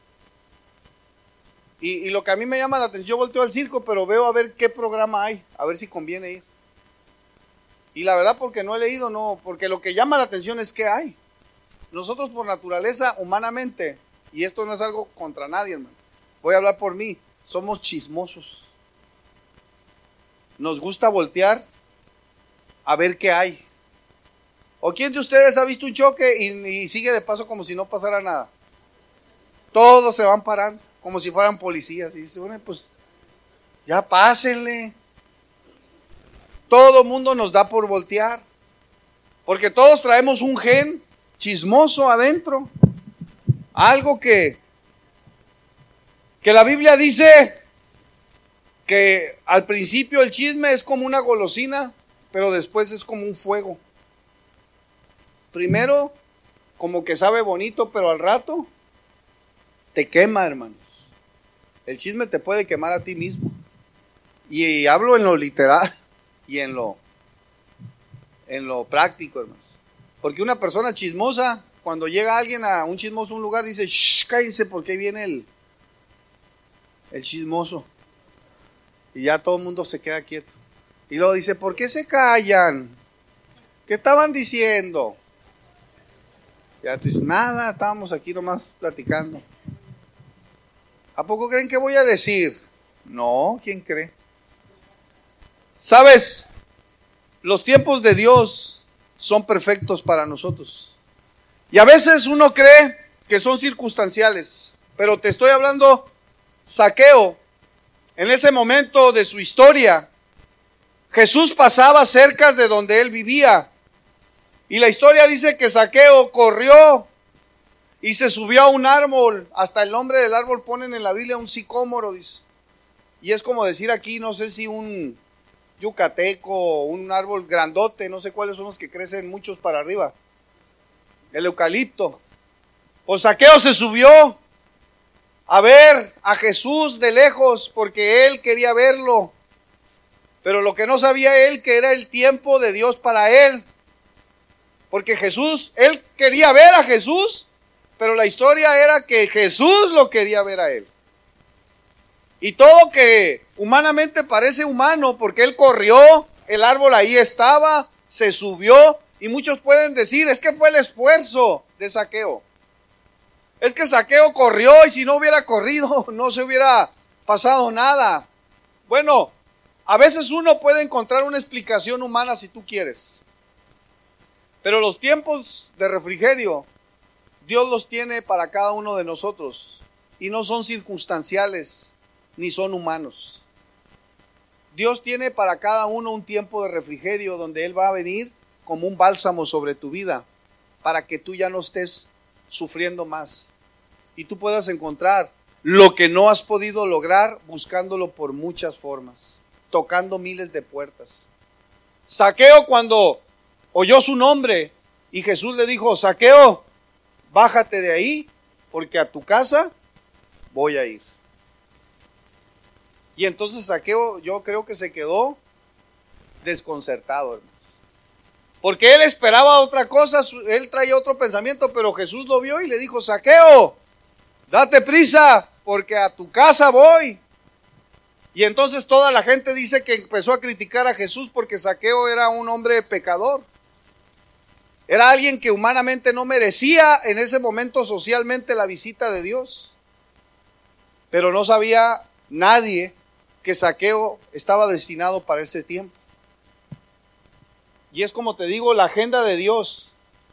Y, y lo que a mí me llama la atención, yo volteo al circo, pero veo a ver qué programa hay, a ver si conviene ir. Y la verdad, porque no he leído, no, porque lo que llama la atención es qué hay. Nosotros por naturaleza, humanamente, y esto no es algo contra nadie, hermano, voy a hablar por mí, somos chismosos. Nos gusta voltear a ver qué hay. ¿O quién de ustedes ha visto un choque y, y sigue de paso como si no pasara nada? Todos se van parando, como si fueran policías. Y dice, bueno, pues ya pásenle. Todo mundo nos da por voltear, porque todos traemos un gen chismoso adentro. Algo que, que la Biblia dice que al principio el chisme es como una golosina, pero después es como un fuego. Primero, como que sabe bonito, pero al rato te quema, hermanos. El chisme te puede quemar a ti mismo. Y hablo en lo literal y en lo, en lo práctico, hermanos. Porque una persona chismosa, cuando llega alguien a un chismoso a un lugar, dice, shh, cállense porque ahí viene el, el chismoso. Y ya todo el mundo se queda quieto. Y luego dice, ¿por qué se callan? ¿Qué estaban diciendo? Ya tú dices, nada, estábamos aquí nomás platicando. ¿A poco creen que voy a decir? No, ¿quién cree? ¿Sabes? Los tiempos de Dios son perfectos para nosotros. Y a veces uno cree que son circunstanciales, pero te estoy hablando, Zaqueo, en ese momento de su historia, Jesús pasaba cerca de donde él vivía. Y la historia dice que Zaqueo corrió y se subió a un árbol. Hasta el nombre del árbol ponen en la Biblia un sicómoro, dice. Y es como decir aquí, no sé si un yucateco, un árbol grandote, no sé cuáles son los que crecen muchos para arriba. El eucalipto. Pues Zaqueo se subió a ver a Jesús de lejos porque él quería verlo. Pero lo que no sabía él, que era el tiempo de Dios para él. Porque Jesús, él quería ver a Jesús, pero la historia era que Jesús lo quería ver a él. Y todo que humanamente parece humano, porque él corrió, el árbol ahí estaba, se subió, y muchos pueden decir, es que fue el esfuerzo de Zaqueo. Es que Zaqueo corrió y si no hubiera corrido, no se hubiera pasado nada. Bueno, a veces uno puede encontrar una explicación humana si tú quieres. Pero los tiempos de refrigerio, Dios los tiene para cada uno de nosotros. Y no son circunstanciales, ni son humanos. Dios tiene para cada uno un tiempo de refrigerio donde Él va a venir como un bálsamo sobre tu vida, para que tú ya no estés sufriendo más. Y tú puedas encontrar lo que no has podido lograr buscándolo por muchas formas, tocando miles de puertas. Zaqueo, cuando oyó su nombre y Jesús le dijo, Zaqueo, bájate de ahí porque a tu casa voy a ir. Y entonces Zaqueo, yo creo que se quedó desconcertado, hermanos. Porque él esperaba otra cosa, él traía otro pensamiento, pero Jesús lo vio y le dijo, Zaqueo, date prisa porque a tu casa voy. Y entonces toda la gente dice que empezó a criticar a Jesús porque Zaqueo era un hombre pecador. Era alguien que humanamente no merecía en ese momento socialmente la visita de Dios. Pero no sabía nadie que Zaqueo estaba destinado para ese tiempo. Y es como te digo, la agenda de Dios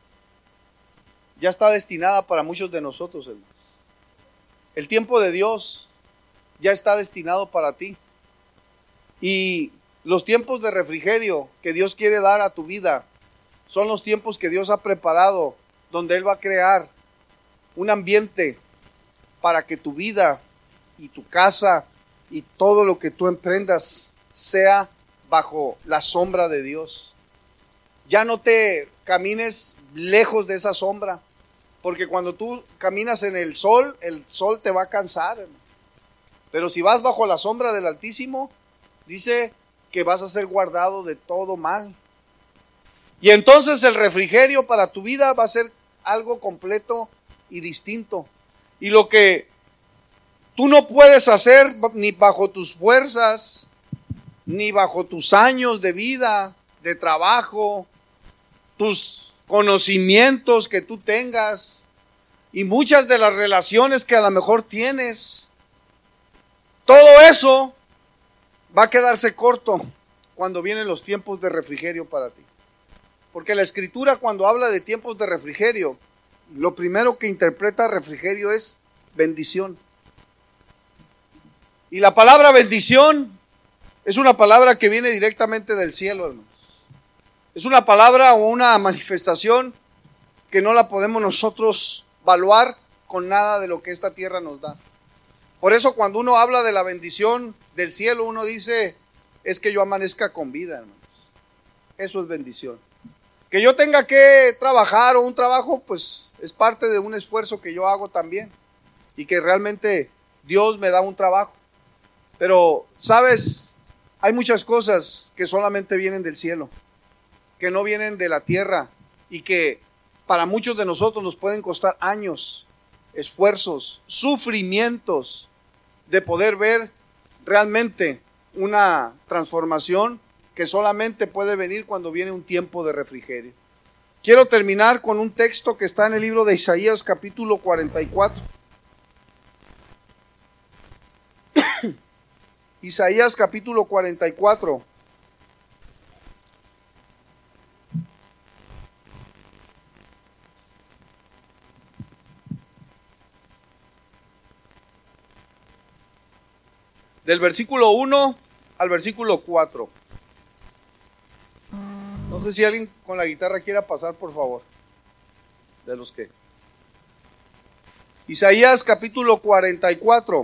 ya está destinada para muchos de nosotros, hermanos. El tiempo de Dios ya está destinado para ti. Y los tiempos de refrigerio que Dios quiere dar a tu vida son los tiempos que Dios ha preparado, donde Él va a crear un ambiente para que tu vida y tu casa y todo lo que tú emprendas sea bajo la sombra de Dios. Ya no te camines lejos de esa sombra, porque cuando tú caminas en el sol, el sol te va a cansar, hermano. Pero si vas bajo la sombra del Altísimo, dice que vas a ser guardado de todo mal. Y entonces el refrigerio para tu vida va a ser algo completo y distinto. Y lo que tú no puedes hacer ni bajo tus fuerzas, ni bajo tus años de vida, de trabajo, tus conocimientos que tú tengas y muchas de las relaciones que a lo mejor tienes, todo eso va a quedarse corto cuando vienen los tiempos de refrigerio para ti. Porque la Escritura, cuando habla de tiempos de refrigerio, lo primero que interpreta refrigerio es bendición. Y la palabra bendición es una palabra que viene directamente del cielo, hermanos. Es una palabra o una manifestación que no la podemos nosotros evaluar con nada de lo que esta tierra nos da. Por eso cuando uno habla de la bendición del cielo, uno dice, es que yo amanezca con vida, hermanos. Eso es bendición. Que yo tenga que trabajar o un trabajo, pues es parte de un esfuerzo que yo hago también. Y que realmente Dios me da un trabajo. Pero, ¿sabes? Hay muchas cosas que solamente vienen del cielo, que no vienen de la tierra y que para muchos de nosotros nos pueden costar años, esfuerzos, sufrimientos de poder ver realmente una transformación que solamente puede venir cuando viene un tiempo de refrigerio. Quiero terminar con un texto que está en el libro de Isaías capítulo cuarenta y cuatro. Isaías capítulo cuarenta y cuatro. Del versículo uno al versículo cuatro. No sé si alguien con la guitarra quiera pasar, por favor. De los que. Isaías capítulo cuarenta y cuatro.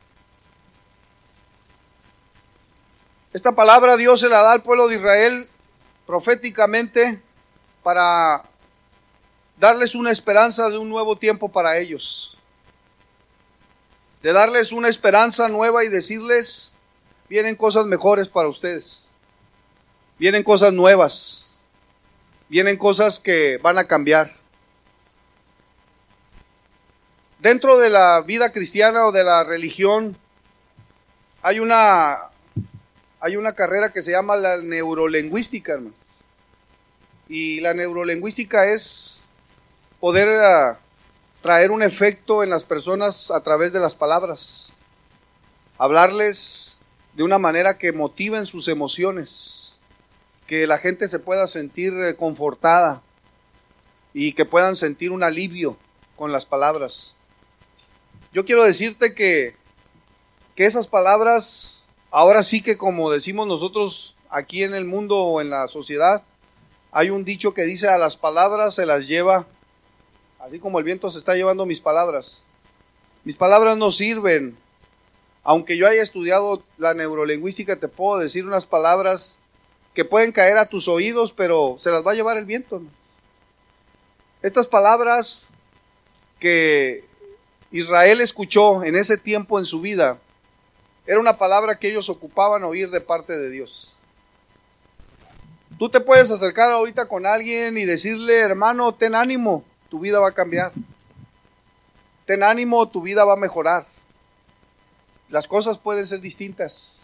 Esta palabra Dios se la da al pueblo de Israel proféticamente para darles una esperanza de un nuevo tiempo para ellos. De darles una esperanza nueva y decirles, vienen cosas mejores para ustedes. Vienen cosas nuevas. Vienen cosas que van a cambiar. Dentro de la vida cristiana o de la religión hay una, hay una carrera que se llama la neurolingüística, hermano. Y la neurolingüística es poder uh, traer un efecto en las personas a través de las palabras. Hablarles de una manera que motiven sus emociones, que la gente se pueda sentir eh, confortada y que puedan sentir un alivio con las palabras. Yo quiero decirte que, que esas palabras, ahora sí que como decimos nosotros aquí en el mundo o en la sociedad, hay un dicho que dice, a las palabras se las lleva, así como el viento se está llevando mis palabras. Mis palabras no sirven. Aunque yo haya estudiado la neurolingüística, te puedo decir unas palabras que pueden caer a tus oídos, pero se las va a llevar el viento, ¿no? Estas palabras que Israel escuchó en ese tiempo en su vida, era una palabra que ellos ocupaban oír de parte de Dios. Tú te puedes acercar ahorita con alguien y decirle, hermano, ten ánimo, tu vida va a cambiar. Ten ánimo, tu vida va a mejorar. Las cosas pueden ser distintas.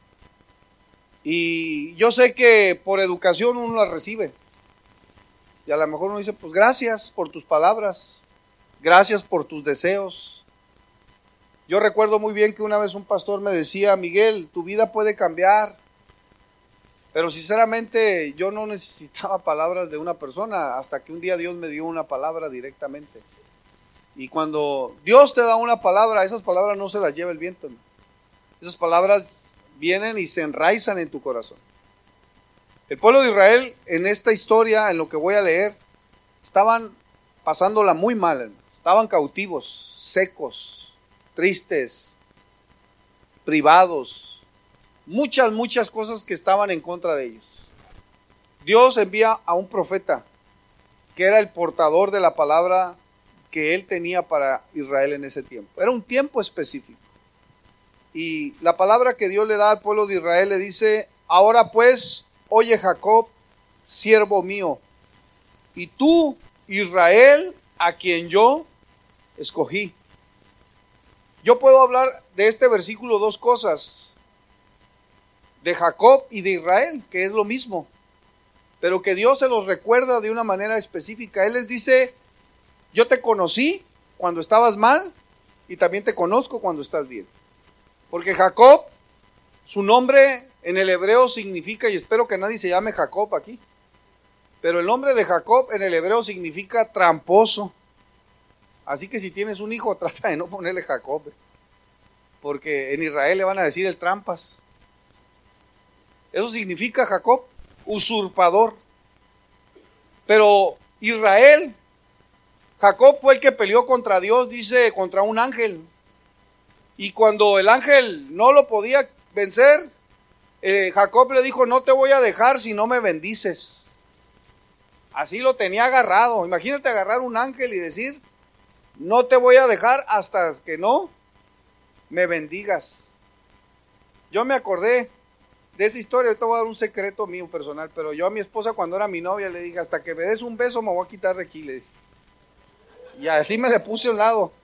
Y yo sé que por educación uno las recibe. Y a lo mejor uno dice, pues gracias por tus palabras. Gracias por tus deseos. Yo recuerdo muy bien que una vez un pastor me decía, Miguel, tu vida puede cambiar. Pero sinceramente yo no necesitaba palabras de una persona hasta que un día Dios me dio una palabra directamente. Y cuando Dios te da una palabra, esas palabras no se las lleva el viento, ¿no? Esas palabras vienen y se enraizan en tu corazón. El pueblo de Israel, en esta historia, en lo que voy a leer, estaban pasándola muy mal, hermano. Estaban cautivos, secos, tristes, privados, muchas, muchas cosas que estaban en contra de ellos. Dios envía a un profeta que era el portador de la palabra que él tenía para Israel en ese tiempo. Era un tiempo específico. Y la palabra que Dios le da al pueblo de Israel le dice: ahora pues, oye Jacob, siervo mío, y tú, Israel, a quien yo escogí. Yo puedo hablar de este versículo dos cosas: de Jacob y de Israel, que es lo mismo, pero que Dios se los recuerda de una manera específica. Él les dice: yo te conocí cuando estabas mal y también te conozco cuando estás bien. Porque Jacob, su nombre en el hebreo significa, y espero que nadie se llame Jacob aquí, pero el nombre de Jacob en el hebreo significa tramposo. Así que si tienes un hijo, trata de no ponerle Jacob, porque en Israel le van a decir el trampas. Eso significa Jacob, usurpador. Pero Israel, Jacob fue el que peleó contra Dios, dice, contra un ángel. Y cuando el ángel no lo podía vencer, eh, Jacob le dijo: no te voy a dejar si no me bendices. Así lo tenía agarrado. Imagínate agarrar un ángel y decir: no te voy a dejar hasta que no me bendigas. Yo me acordé de esa historia. Ahorita voy a dar un secreto mío personal, pero yo a mi esposa, cuando era mi novia, le dije: hasta que me des un beso me voy a quitar de aquí, le dije. Y así me le puse a un lado.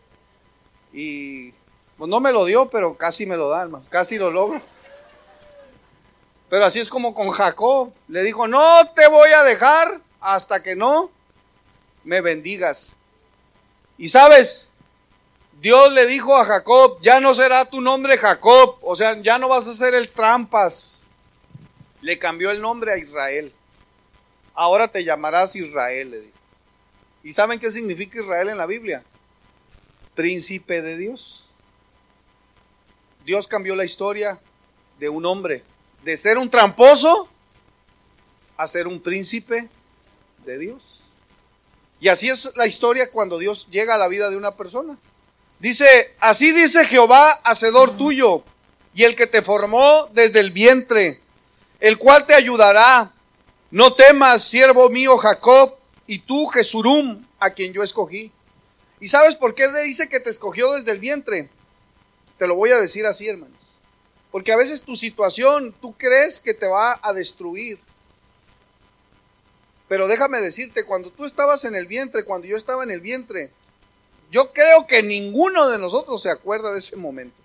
Y pues no me lo dio, pero casi me lo da, hermano. Casi lo logro. Pero así es como con Jacob. Le dijo: no te voy a dejar hasta que no me bendigas. Y sabes, Dios le dijo a Jacob: ya no será tu nombre Jacob, o sea, ya no vas a ser el trampas. Le cambió el nombre a Israel. Ahora te llamarás Israel, le dijo. ¿Y saben qué significa Israel en la Biblia? Príncipe de Dios. Dios cambió la historia de un hombre, de ser un tramposo a ser un príncipe de Dios. Y así es la historia cuando Dios llega a la vida de una persona. Dice: así dice Jehová, hacedor tuyo, y el que te formó desde el vientre, el cual te ayudará. No temas, siervo mío Jacob, y tú, Jesurum, a quien yo escogí. ¿Y sabes por qué le dice que te escogió desde el vientre? Te lo voy a decir así, hermanos. Porque a veces tu situación, tú crees que te va a destruir. Pero déjame decirte, cuando tú estabas en el vientre, cuando yo estaba en el vientre, yo creo que ninguno de nosotros se acuerda de ese momento.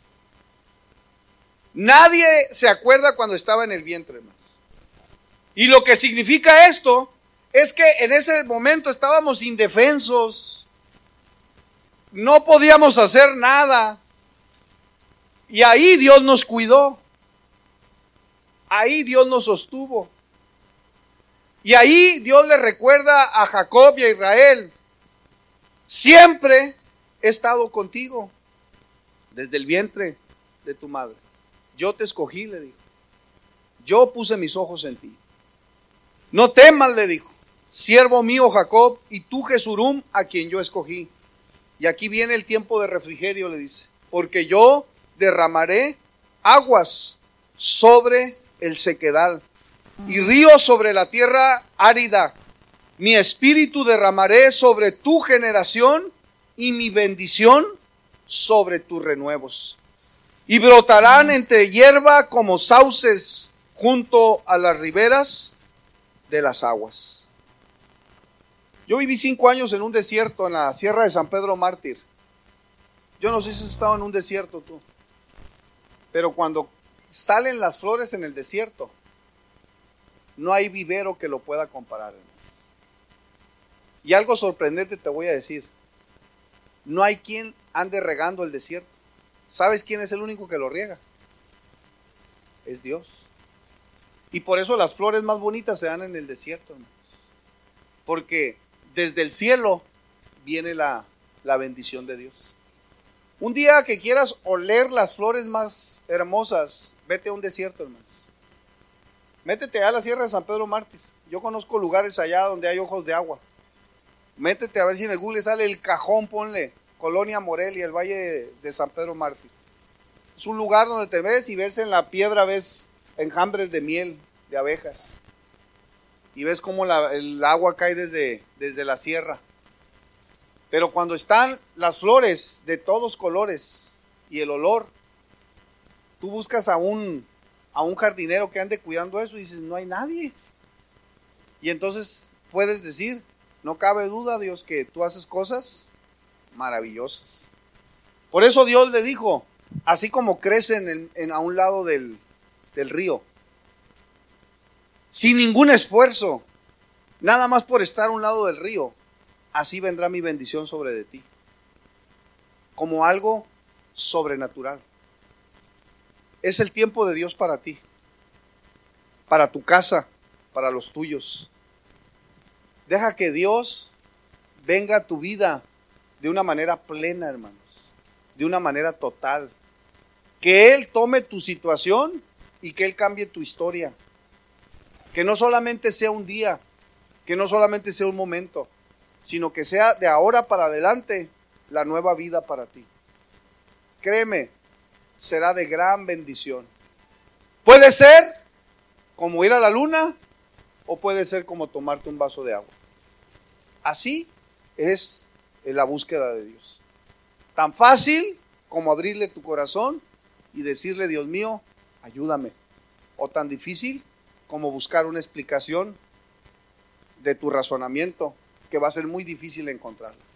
Nadie se acuerda cuando estaba en el vientre, hermanos. Y lo que significa esto es que en ese momento estábamos indefensos. No podíamos hacer nada. Y ahí Dios nos cuidó. Ahí Dios nos sostuvo. Y ahí Dios le recuerda a Jacob y a Israel: siempre he estado contigo desde el vientre de tu madre. Yo te escogí, le dijo. Yo puse mis ojos en ti. No temas, le dijo, siervo mío Jacob, y tú Jesurum, a quien yo escogí. Y aquí viene el tiempo de refrigerio, le dice: porque yo derramaré aguas sobre el sequedal y ríos sobre la tierra árida. Mi espíritu derramaré sobre tu generación y mi bendición sobre tus renuevos. Y brotarán entre hierba como sauces junto a las riberas de las aguas. Yo viví cinco años en un desierto en la Sierra de San Pedro Mártir. Yo no sé si has estado en un desierto tú, pero cuando salen las flores en el desierto, no hay vivero que lo pueda comparar, hermanos. Y algo sorprendente te voy a decir: no hay quien ande regando el desierto. ¿Sabes quién es el único que lo riega? Es Dios. Y por eso las flores más bonitas se dan en el desierto, hermanos. Porque desde el cielo viene la, la bendición de Dios. Un día que quieras oler las flores más hermosas, vete a un desierto, hermanos. Métete a la Sierra de San Pedro Mártir. Yo conozco lugares allá donde hay ojos de agua. Métete a ver si en el Google sale El Cajón, ponle Colonia Morelia, el Valle de San Pedro Mártir. Es un lugar donde te ves y ves en la piedra, ves enjambres de miel, de abejas. Y ves cómo la, el agua cae desde, desde la sierra. Pero cuando están las flores de todos colores y el olor, tú buscas a un, a un jardinero que ande cuidando eso y dices, no hay nadie. Y entonces puedes decir, no cabe duda, Dios, que tú haces cosas maravillosas. Por eso Dios le dijo, así como crecen en, en, a un lado del, del río, sin ningún esfuerzo, nada más por estar a un lado del río, así vendrá mi bendición sobre de ti, como algo sobrenatural. Es el tiempo de Dios para ti, para tu casa, para los tuyos. Deja que Dios venga a tu vida de una manera plena, hermanos, de una manera total. Que Él tome tu situación y que Él cambie tu historia. Que no solamente sea un día, que no solamente sea un momento, sino que sea de ahora para adelante la nueva vida para ti. Créeme, será de gran bendición. Puede ser como ir a la luna o puede ser como tomarte un vaso de agua. Así es la búsqueda de Dios. Tan fácil como abrirle tu corazón y decirle, Dios mío, ayúdame. O tan difícil como buscar una explicación de tu razonamiento, que va a ser muy difícil encontrarla.